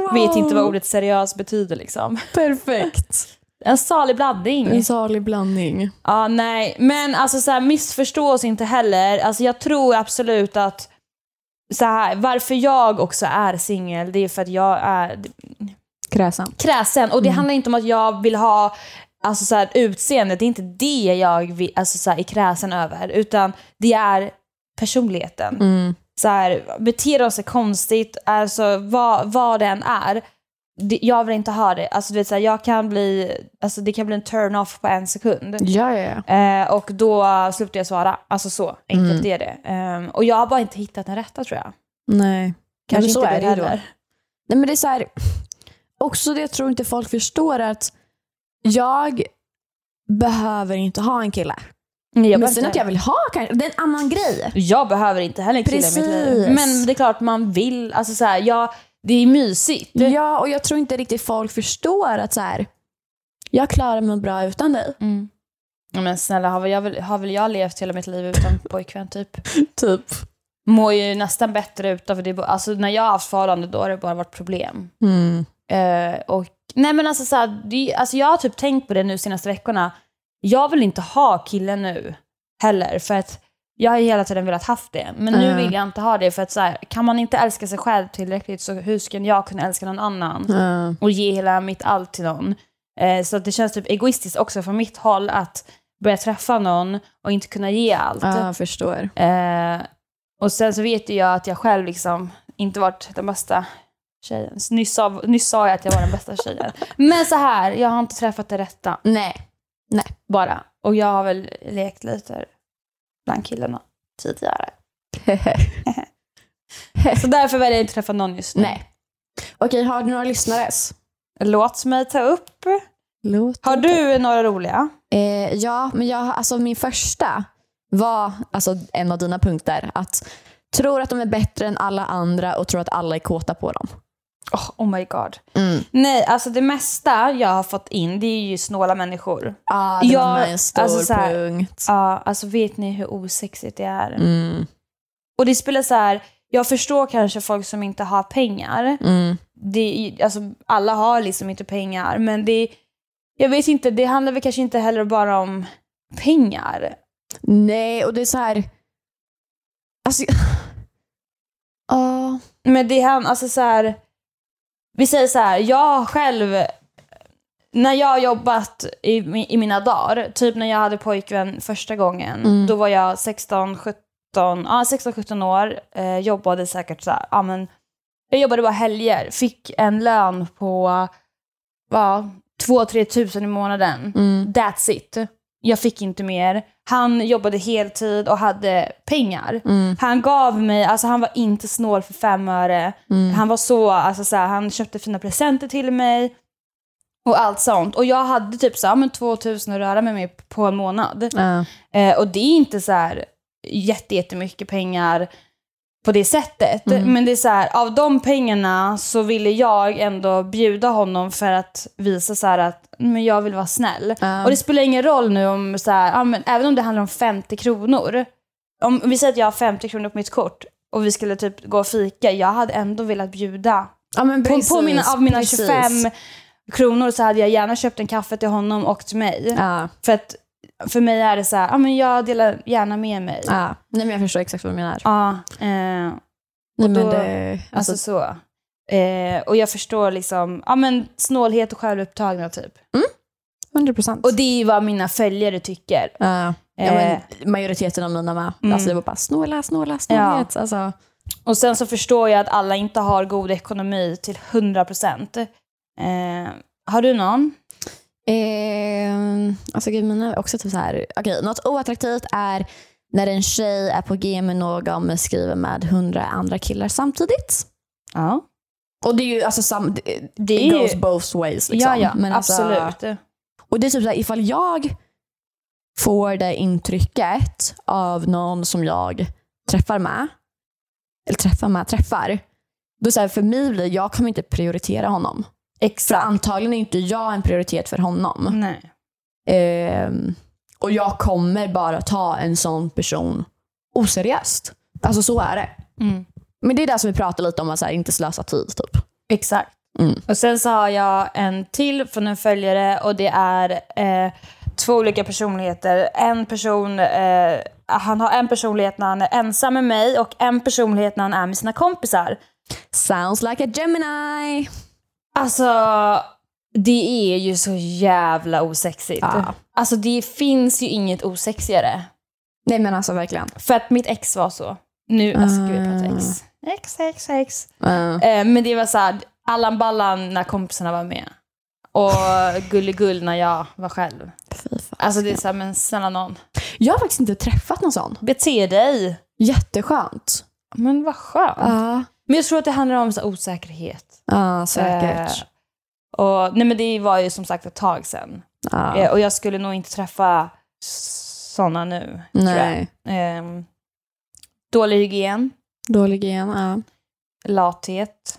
vet inte vad ordet seriös betyder liksom. Perfekt. En salig blandning. En salig blandning. Ja, nej. Men alltså så här, missförstå oss inte heller. Alltså jag tror absolut att så här, varför jag också är singel, det är för att jag är kräsen. Och det handlar inte om att jag vill ha alltså så här, utseendet. Det är inte det jag vill, alltså så här, är kräsen över. Utan det är personligheten. Så här, beter oss konstigt. Alltså vad den är. Jag vill inte ha det. Alltså, du vet, så här, jag kan bli, alltså, det kan bli en turn-off på 1 sekund. Ja. Och då slutar jag svara. Alltså så enkelt är det. Och jag har bara inte hittat den rätta, tror jag. Nej. Kanske så inte är det heller. Nej, men det är så här, också det jag tror inte folk förstår är att jag behöver inte ha en kille. Men sen att jag vill ha kanske, det är en annan grej. Jag behöver inte heller en kille i mitt liv. Men det är klart man vill. Alltså så här, det är mysigt. Ja, och jag tror inte riktigt folk förstår att så här, jag klarar mig bra utan dig. Ja, men snälla, har väl jag levt hela mitt liv utan pojkvän typ? Typ. Mår ju nästan bättre utan, för det, alltså när jag har haft förhållande då har det bara varit problem. Och nej, men alltså, så här, alltså jag har typ tänkt på det nu senaste veckorna. Jag vill inte ha killen nu heller, för att jag har hela tiden velat haft det. Men nu vill jag inte ha det, för att så här, kan man inte älska sig själv tillräckligt, så hur ska jag kunna älska någon annan? Och ge hela mitt allt till någon. Så att det känns typ egoistiskt också från mitt håll att börja träffa någon och inte kunna ge allt. Jag förstår. Och sen så vet jag att jag själv liksom inte varit den bästa tjejen. Nyss sa jag att jag var den bästa tjejen. Men så här, jag har inte träffat det rätta. Nej. Bara. Och jag har väl lekt lite bland killarna tidigare. Så därför väljer jag inte träffa någon just nu. Nej. Okej, har du några lyssnares? Låt mig ta upp. Har du några roliga? Ja, men alltså min första var alltså en av dina punkter. Att tror att de är bättre än alla andra och tror att alla är kåta på dem. Oh my god. Nej, alltså det mesta jag har fått in, det är ju snåla människor. Det var en stor alltså, punkt. Alltså vet ni hur osexigt det är? Och det spelar så här, jag förstår kanske folk som inte har pengar. Alltså, alla har liksom inte pengar, men jag vet inte, det handlar väl kanske inte heller bara om pengar. Nej, och det är så här, alltså men det är alltså så här, vi säger så här, jag själv, när jag har jobbat i mina dagar, typ när jag hade pojkvän första gången, då var jag 16-17 år, jobbade säkert så här, men jag jobbade bara helger, fick en lön på 2-3 tusen i månaden. That's it. Jag fick inte mer. Han jobbade heltid och hade pengar. Han gav mig, alltså han var inte snål för 5 öre. Han var så här, han köpte fina presenter till mig och allt sånt. Och jag hade typ så här, 2000 att röra med mig på en månad. Och det är inte så här jättemycket pengar på det sättet. Men det är så här, av de pengarna så ville jag ändå bjuda honom för att visa så här att men jag vill vara snäll. Och det spelar ingen roll nu om så här, men även om det handlar om 50 kronor. Om vi säger att jag har 50 kronor på mitt kort och vi skulle typ gå och fika, jag hade ändå velat bjuda. På mina 25 kronor så hade jag gärna köpt en kaffe till honom och till mig. För att för mig är det så här, men jag delar gärna med mig. Nej, men jag förstår exakt vad du menar. Och då, alltså så. Och jag förstår liksom, men snålhet och självupptagna typ. 100%. Och det är vad mina följare tycker. Men majoriteten av mina med. Alltså det var bara snålhet. Alltså. Och sen så förstår jag att alla inte har god ekonomi till 100%. Har du någon? Alltså mina är också typ så här. Okej, något oattraktivt är när en tjej är på G med någon men skriver med 100 andra killar samtidigt. Ja. Och det är ju alltså it goes both ways liksom. Ja, men absolut. Alltså, och det är typ så här, ifall jag får det intrycket av någon som jag träffar, då så här, för mig blir jag kommer inte prioritera honom. Exakt. För antagligen är inte jag en prioritet för honom. Nej. Och jag kommer bara ta en sån person oseriöst. Alltså så är det. Men det är det som vi pratar lite om, att så här, inte slösa tid typ. Exakt. Och sen så har jag en till från en följare och det är 2 olika personligheter. En person, han har en personlighet när han är ensam med mig och en personlighet när han är med sina kompisar. Sounds like a Gemini. Alltså, det är ju så jävla osexigt. Ja. Alltså det finns ju inget osexigare. Nej men alltså verkligen. För att mitt ex var så. Nu, alltså gud jag pratar ex. Men det var så här, Allan Ballan när kompisarna var med. Och gulligull när jag var själv. Alltså det är så här, men snälla någon. Jag har faktiskt inte träffat någon sån. Bete dig. Jätteskönt. Men vad skönt. Men jag tror att det handlar om så här, osäkerhet. Ja, säkert. Och nej men det var ju som sagt ett tag sedan. Och jag skulle nog inte träffa såna nu. Nej. Dålig hygien. Dålig hygien, ja. Lathet.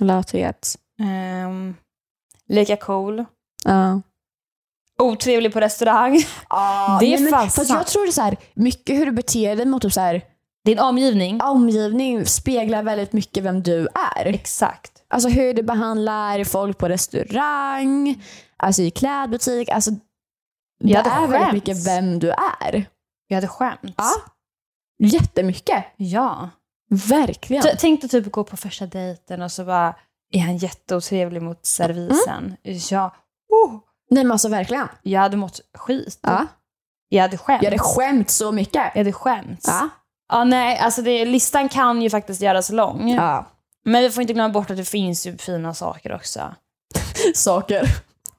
Lika cool. Ja. Otrevlig på restaurang. Det är fan sant. Jag tror det är så här, mycket hur du beter dig mot typ så här, din omgivning speglar väldigt mycket vem du är. Exakt. Alltså hur du behandlar folk på restaurang, alltså i klädbutik, alltså det är väldigt mycket vem du är. Jag hade skämt. Ja. Jättemycket. Ja. Verkligen. Tänk dig typ gå på första dejten och så bara är han jätteotrevlig mot servisen. Ja. Nej men alltså verkligen. Jag hade mått skit. Ja. Jag hade skämt så mycket. Ja, nej, alltså listan kan ju faktiskt göras lång. Ja. Men vi får inte glömma bort att det finns ju fina saker också. Saker.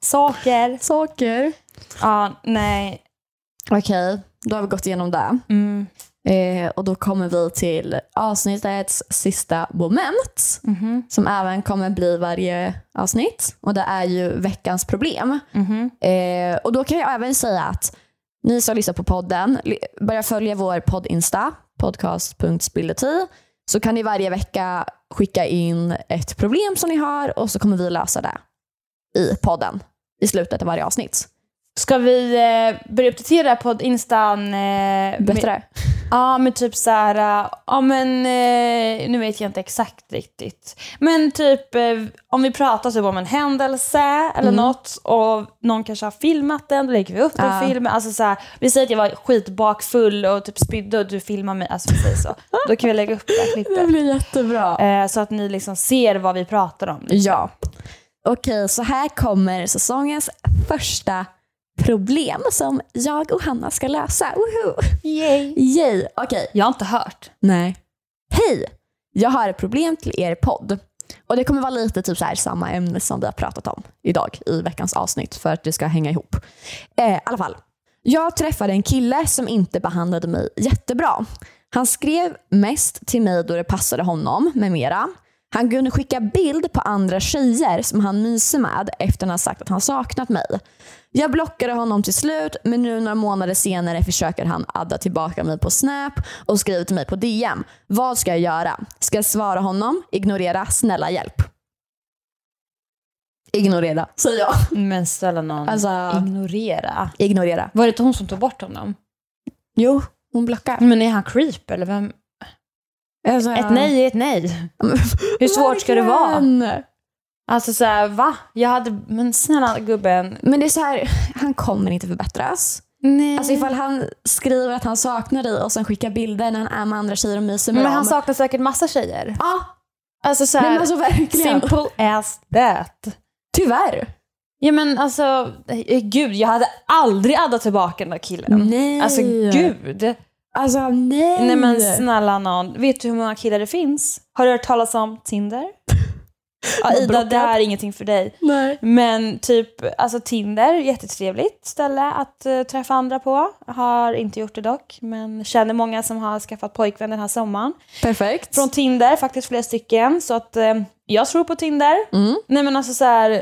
Ja, nej. Okej, då har vi gått igenom det. Och då kommer vi till avsnittets sista moment. Som även kommer bli varje avsnitt. Och det är ju veckans problem. Och då kan jag även säga att ni som lyssnar på podden, börja följa vår podd-insta, podcast.spilletid. Så kan ni varje vecka skicka in ett problem som ni har och så kommer vi lösa det i podden i slutet av varje avsnitt. Ska vi börja uppdatera podd-instan? Bättre? Ja, men typ så här, nu vet jag inte exakt riktigt. Men typ om vi pratar typ om en händelse eller något och någon kanske har filmat den, då lägger vi upp den filmen. Alltså så här, vi säger att jag var skitbakfull och typ spydde och du filmar mig, alltså vi säger så. Då kan vi lägga upp det här klippet. Det blir jättebra. Så att ni liksom ser vad vi pratar om. Liksom. Ja. Okej, så här kommer säsongens första problem som jag och Hanna ska lösa. Yay. Okej. Jag har inte hört. Nej. Hej, jag har ett problem till er podd. Och det kommer vara lite typ så här samma ämne som vi har pratat om idag i veckans avsnitt för att det ska hänga ihop. I alla fall. Jag träffade en kille som inte behandlade mig jättebra. Han skrev mest till mig då det passade honom med mera. Han kunde skicka bild på andra tjejer som han myser med efter att han sagt att han saknat mig. Jag blockade honom till slut, men nu några månader senare försöker han adda tillbaka mig på Snap och skriver till mig på DM. Vad ska jag göra? Ska jag svara honom? Ignorera? Snälla hjälp. Ignorera, säger jag. Men ställa någon. Alltså, ignorera. Var det inte hon som tog bort honom? Jo, hon blockar. Men är han creep eller vem? Alltså, ett nej är ett nej. Hur svårt ska det vara? Alltså så här, va? Men snälla gubben. Men det är så här, han kommer inte förbättras. Nej. Alltså ifall han skriver att han saknar dig och sen skickar bilder när han är med andra tjejer och myser med dem. Men han saknar säkert massa tjejer. Ja. Alltså så här, men alltså verkligen. Simple as that. Tyvärr. Ja men alltså, gud, jag hade aldrig addat tillbaka den där killen. Nej. Alltså gud. Alltså nej. Nej men snälla någon. Vet du hur många killar det finns? Har du hört talas om Tinder? Ja, Ida, det här är ingenting för dig. Nej. Men typ, alltså Tinder, jättetrevligt ställe att träffa andra på. Har inte gjort det dock, men känner många som har skaffat pojkvän den här sommaren. Perfekt. Från Tinder, faktiskt flera stycken. Så att jag tror på Tinder. Nej men alltså så här,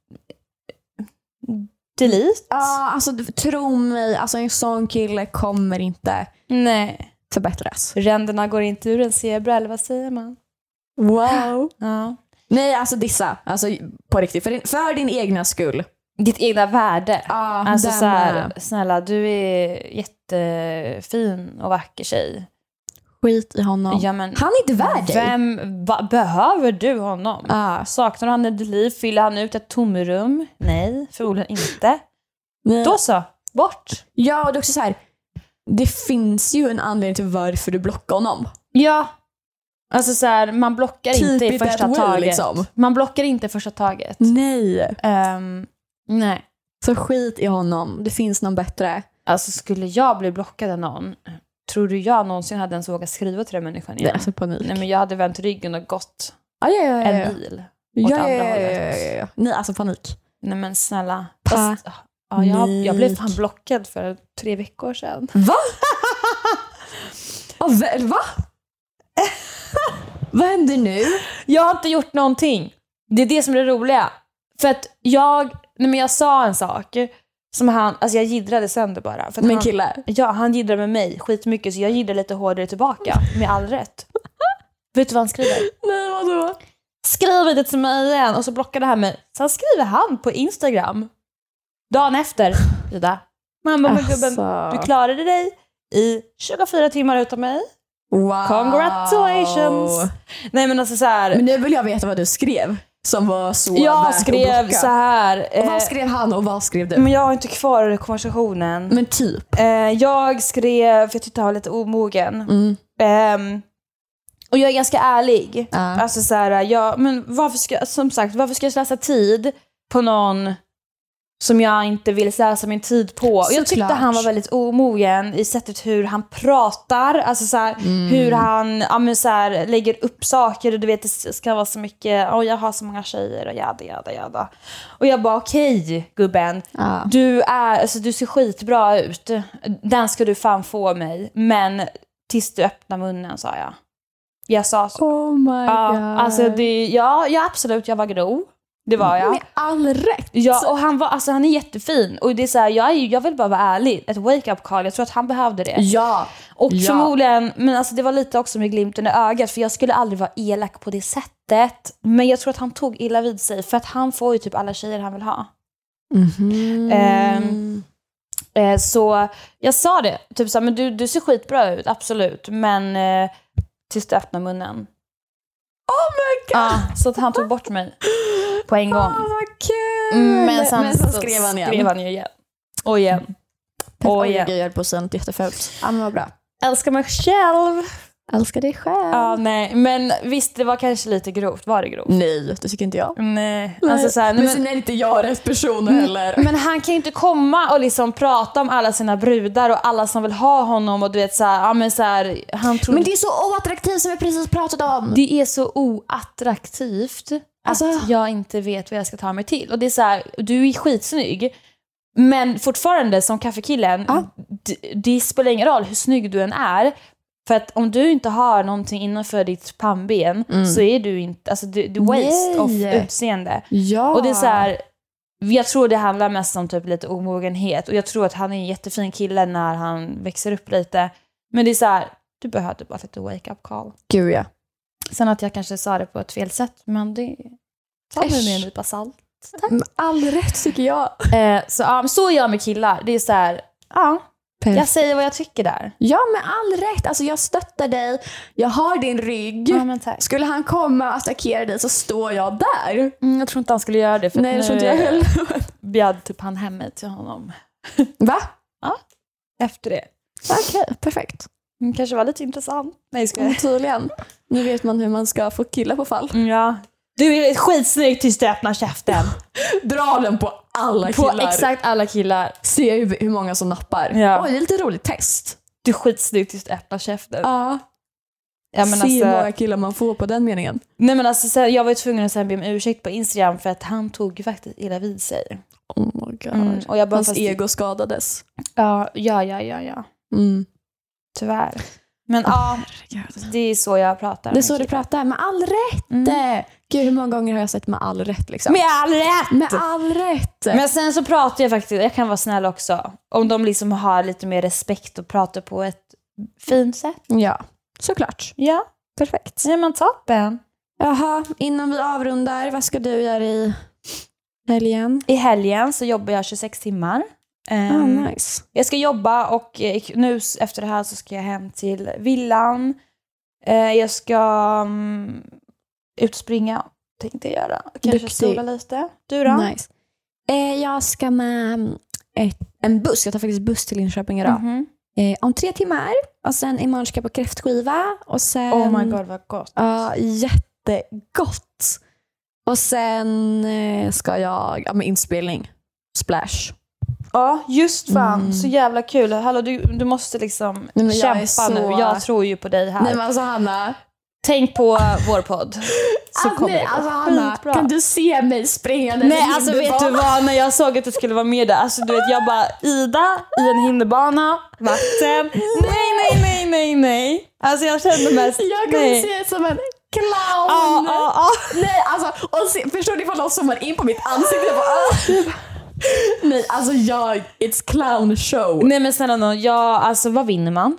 delete. Ja, alltså tro mig, alltså en sån kille kommer inte förbättras. Ränderna går inte ur en zebra, eller vad säger man? Wow. Ja. Nej, alltså dissa. Alltså på riktigt. För din egna skull. Ditt egna värde. Alltså så här, är... snälla, du är jättefin och vacker tjej. Skit i honom. Ja, men, han är inte värd dig. Behöver du honom? Saknar han i ditt liv? Fyller han ut ett tomrum? Nej, förmodligen inte. Nej. Då så, bort. Ja, och det är också så här. Det finns ju en anledning till varför du blockar honom. Ja. Alltså så här, man blockar inte i första taget. Liksom. Man blockar inte i första taget. Nej. Nej. Så skit i honom. Det finns någon bättre. Alltså skulle jag bli blockad av någon, tror du jag någonsin hade ens vågat skriva till den människan igen? Nej, alltså panik. Nej, men jag hade vänt ryggen och gått en mil åt andra hållet. Nej, alltså panik. Nej, men snälla. Fast, jag blev fan blockad för 3 veckor sedan. Va? Va? Vad händer nu? Jag har inte gjort någonting. Det är det som är det roliga. För att jag sa en sak som jag giddrade sönder bara. För att med kille? Ja, han giddrade med mig skitmycket, så jag giddrade lite hårdare tillbaka. Med all rätt. Vet du vad han skriver? Nej, vadå? Skriv det till mig igen. Och så blockade han mig. Sen skriver han på Instagram dagen efter. Ida, mamma med gubben, du klarade dig i 24 timmar utan mig. Wow. Congratulations. Nej, men alltså så här. Men nu vill jag veta vad du skrev som var så jag skrev så här. Och vad skrev han och vad skrev du? Men jag har inte kvar konversationen. Men typ. Jag skrev, för jag tyckte han var lite omogen. Och jag är ganska ärlig. Alltså så här, men varför ska jag slösa tid på någon som jag inte vill slösa min tid på? Och jag tyckte han var väldigt omogen i sättet hur han pratar. Alltså så här, hur han så här, lägger upp saker. Och du vet, det ska vara så mycket. Jag har så många tjejer och jada. Och jag bara, okej, gubben. Du ser skitbra ut. Den ska du fan få mig. Men tills du öppnar munnen, sa jag. Jag sa så. Oh my god. Alltså absolut, jag var grov. Det var jag. Med all rätt. Ja, och han är jättefin. Och det är så här, jag vill bara vara ärlig. Ett wake-up call, jag tror att han behövde det. Ja. Och förmodligen, men alltså det var lite också med glimten i ögat. För jag skulle aldrig vara elak på det sättet. Men jag tror att han tog illa vid sig. För att han får ju typ alla tjejer han vill ha. Så jag sa det. Typ så här, men du ser skitbra ut, absolut. Men tills du öppnar munnen. Oh my god! Så att han tog bort mig på en gång. Vad kul! Men sen skrev han igen. Skrev han igen. Och igen. Och igen. Jag höll på sent jättefult. Ja, men vad bra. Älskar mig själv. Älskar dig själv. Ja, nej. Men visst, det var kanske lite grovt. Var det grovt? Nej, det tycker inte jag. Nej. Alltså, så här, men sen är inte jag rätt person heller. Men han kan ju inte komma och liksom prata om alla sina brudar och alla som vill ha honom. Och du vet så här, men så här, men det är så oattraktivt som vi precis pratat om. Det är så oattraktivt att jag inte vet vad jag ska ta mig till. Och det är så här, du är skitsnygg. Men fortfarande som kaffekillen, det spelar ingen roll hur snygg du än är. För att om du inte har någonting innanför ditt pannben så är du inte, alltså du waste of utseende. Ja. Och det är så här, jag tror det handlar mest om typ lite omogenhet. Och jag tror att han är en jättefin kille när han växer upp lite. Men det är så här, du behöver bara lite wake-up call. Gud, ja. Sen att jag kanske sa det på ett fel sätt, men det tar mig med en nypa salt. All rätt tycker jag. Så gör jag med killar. Det är så här, jag säger vad jag tycker där. Ja, med all rätt. Alltså jag stöttar dig. Jag har din rygg. Ja, men tack. Skulle han komma och attackera dig så står jag där. Jag tror inte han skulle göra det. För nej, jag tror inte jag heller. Bjöd typ han hemmet till honom. Va? Ja, efter det. Okej, perfekt. Kanske var lite intressant. Nej, ska jag. Tydligen. Nu vet man hur man ska få killar på fall. Ja. Du är skitsnygg tills du öppnar käften. Dra den på alla killar. På exakt alla killar. Se hur många som nappar. Ja. Oj, det är lite roligt test. Du är skitsnygg tills du öppnar käften. Ja. Men se hur många killar man får på den meningen. Nej, men alltså, jag var ju tvungen att be om ursäkt på Instagram för att han tog ju faktiskt illa vid sig. Oh my god. Och jag bara, hans ego skadades. Ja. Tyvärr. Men det är så jag pratar. Det är så du pratar, med all rätt. Gud, hur många gånger har jag sagt med all rätt liksom? Med all rätt! Med all rätt! Men sen så pratar jag faktiskt, jag kan vara snäll också. Om de liksom har lite mer respekt och pratar på ett fint sätt. Ja, såklart. Ja. Perfekt. Ja, men toppen. Jaha, innan vi avrundar, vad ska du göra i helgen? I helgen så jobbar jag 26 timmar. Nice. Jag ska jobba och nu efter det här så ska jag hem till villan. Jag ska ut och springa, tänkte jag göra. Kanske sola lite. Du då? Nice. Jag ska med en buss. Jag tar faktiskt buss till Linköping idag. Om 3 timmar. Och sen imorgon ska jag på kräftskiva. Och sen... Oh my god, vad gott. Ja, jättegott. Och sen ska jag med inspelning. Splash. Ja, just fan. Så jävla kul. Hallå, du måste liksom kämpa nu. Jag tror ju på dig här. Nej men alltså Hanna. Tänk på vår podd. Så kommer det alltså Hanna, kan du se mig springande? Nej, alltså vet du vad? När jag såg att du skulle vara med där. Alltså du vet, jag bara, Ida i en hinderbana, vatten. Nej. Alltså jag kände mest. Jag kan se ut som en clown. Nej, alltså, och förstår ni ifall någon zoomar in på mitt ansikte? Jag bara, nej, alltså it's clown show. Nej men snälla någon, alltså vad vinner man?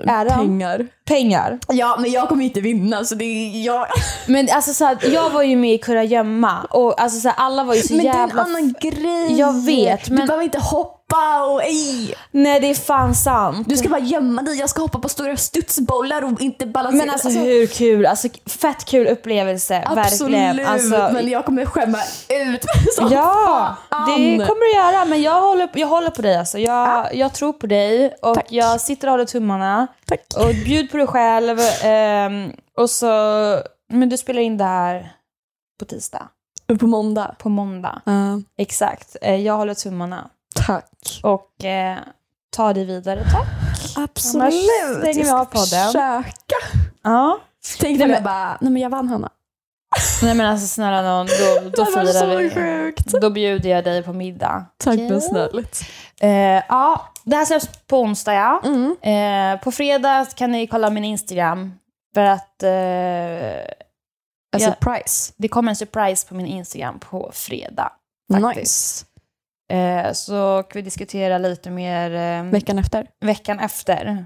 Pengar. Ja, men jag kommer inte vinna så det är jag. Men alltså så här, jag var ju med i Kurragömma och alltså så här, alla var ju så jävla. Men det är en annan grej. Jag vet, men du behöver inte hoppa och nej, det är fan sant. Du ska bara gömma dig. Jag ska hoppa på stora studsbollar och inte balansera. Men alltså hur kul? Alltså fett kul upplevelse. Absolut. Verkligen. Alltså, men jag kommer skämma ut. Ja, det kommer du göra. Men jag håller på dig alltså. Jag tror på dig. Och tack. Jag sitter och håller tummarna. Tack. Och bjud på dig själv. Och så, men du spelar in det här på tisdag. På måndag. Exakt. Jag håller tummarna. Tack. Och ta dig vidare, tack. Absolut. Annars stänger vi av podden. Försöka. Ja. Tänkte jag bara, nej men jag vann Hanna. Nej men alltså snälla någon, då firar vi. Sjukt. Då bjuder jag dig på middag. Tack men snällt. Ja, det här släpps på onsdag, ja. På fredag kan ni kolla min Instagram. För att surprise. Det kommer en surprise på min Instagram på fredag. Faktiskt. Nice. Så kan vi diskutera lite mer veckan efter.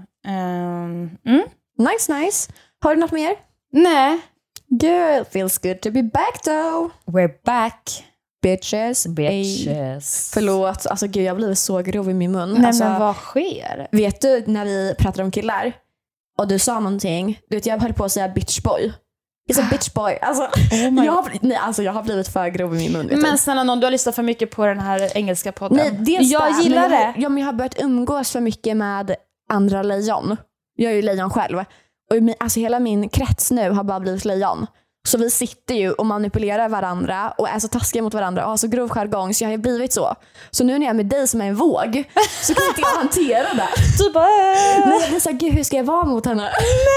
Nice. Har du något mer? Nej. Good. Feels good to be back though. We're back. Bitches. Förlåt, alltså gud jag har blivit så grov i min mun. Nej alltså, men vad sker? Vet du när vi pratade om killar och du sa någonting, du vet jag höll på att säga bitchboy. It's a bitch boy. Alltså, jag har blivit för grov i min mun. Men snälla någon, du har lyssnat för mycket på den här engelska podden. Nej, jag gillar det. Men jag har börjat umgås för mycket med andra lejon. Jag är ju lejon själv. Och alltså hela min krets nu har bara blivit lejon. Så vi sitter ju och manipulerar varandra och är så taskiga mot varandra och har så grov jargong så jag har blivit så. Så nu när jag är med dig som är en våg så kan inte jag hantera det. Du bara... Nej, jag blir så gud hur ska jag vara mot henne?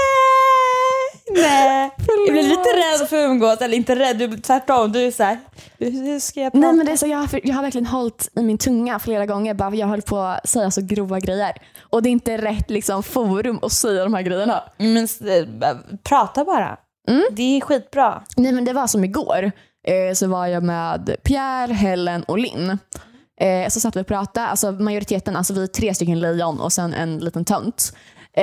Nej. Jag blir lite rädd för att umgås. Eller inte rädd, du blir tvärtom. Du är så här, hur ska jag prata? Nej men det är så, jag har verkligen hållit i min tunga flera gånger. Bara jag höll på att säga så grova grejer. Och det är inte rätt liksom, forum att säga de här grejerna. Men prata bara. Det är skitbra. Nej men det var som igår. Så var jag med Pierre, Helen och Linn. Så satt vi och pratade. Alltså majoriteten, alltså vi är 3 stycken lejon och sen en liten tönt.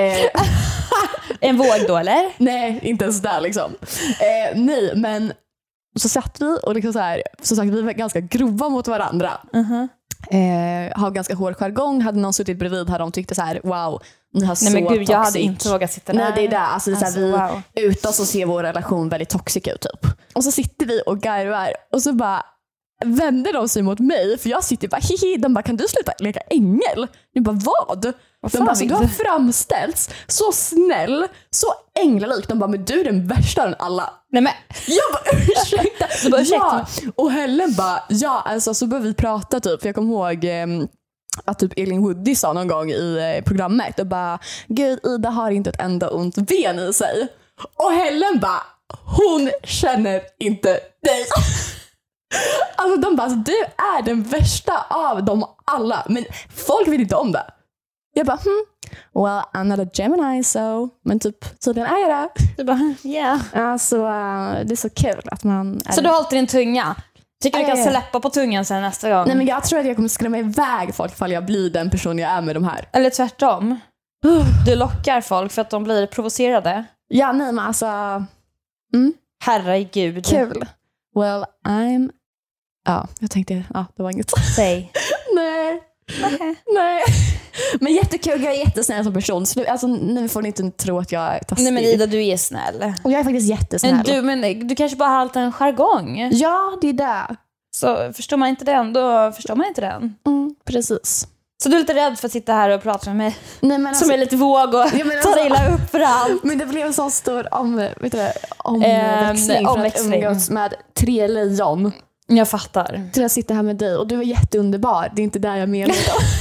En våg då eller? Nej, inte ens där liksom. Nej, men så satt vi och liksom så här, så sagt vi var ganska grova mot varandra. Har ganska hård jargong. Hade någon suttit bredvid här de tyckte så här, wow, ni har så nej, men gud, toxic. jag hade inte vågat sitta där. Nej, det är där. Alltså, alltså, så här, vi utåt så ser vår relation väldigt toxic ut typ. Och så sitter vi och garvar och så bara vänder de sig mot mig för jag sitter bara hihi, de bara kan du sluta leka ängel? Jag bara vad? De bara, så du har framställts så snäll, så änglalik. De bara, men du är den värsta än alla. Nej men jag bara ursäkta. Så bara, ursäkta. Ja. Och Helen bara, ja alltså så började vi prata typ. För jag kommer ihåg att typ Elin Woody sa någon gång i programmet och bara, gud Ida har inte ett enda ont ben i sig. Och Helen bara, hon känner inte dig. Alltså de bara, alltså, du är den värsta av dem alla. Men folk vet inte om det. Jag bara, well, I'm not a Gemini so. Men typ, tydligen är jag det. Du bara, yeah. Alltså, det är så kul att man är. Så du har hållit din tunga? Tycker du kan släppa på tungan sen nästa gång? Nej men jag tror att jag kommer skrämma iväg folk ifall jag blir den person jag är med de här. Eller tvärtom. Du lockar folk för att de blir provocerade. Ja, nej men alltså herregud. Kul. Well, I'm... Ja, jag tänkte, det var inget. Säg. Nej. Nej. Men jättekul, jag är jättesnäll som person. Så nu får ni inte tro att jag är taskig. Nej men Ida, du är snäll. Och jag är faktiskt jättesnäll. Men du kanske bara har alltid en jargong. Ja, det är det. Så förstår man inte den, då förstår man inte den. Precis. Så du är lite rädd för att sitta här och prata med mig? Nej, men som är lite våg och tar illa upp för allt. Men det blev en sån stor omväxling för att umgås med 3 lejon. Jag fattar. Till att sitta här med dig. Och du är jätteunderbar. Det är inte där jag menar.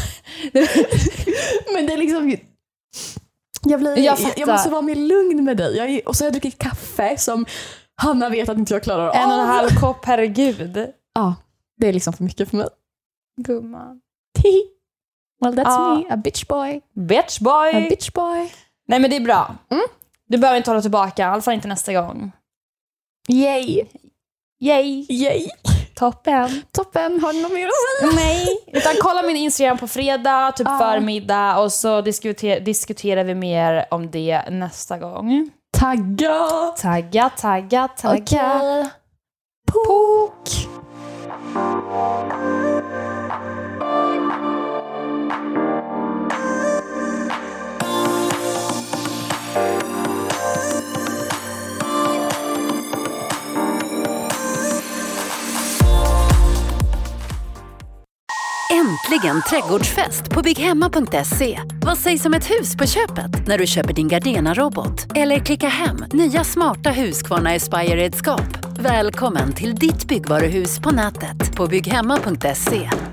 Men det är liksom... Jag måste vara mer lugn med dig. Och så har jag druckit kaffe som Hanna vet att inte jag klarar av. 1,5 kopp, herregud. Ja, det är liksom för mycket för mig. Gumman. Well, that's me, a bitch boy. Bitch boy. A bitch boy. Nej, men det är bra. Du behöver inte hålla tillbaka, i alla fall inte nästa gång. Yay. Toppen. Har du något mer att säga? Nej, utan kolla min Instagram på fredag, typ förmiddag, och så diskuterar vi mer om det nästa gång. Tagga. Okej. Pok. Äntligen trädgårdsfest på bygghemma.se. Vad sägs om ett hus på köpet när du köper din Gardena-robot? Eller klicka hem nya smarta Husqvarna Aspire-redskap. Välkommen till ditt byggvaruhus på nätet på bygghemma.se.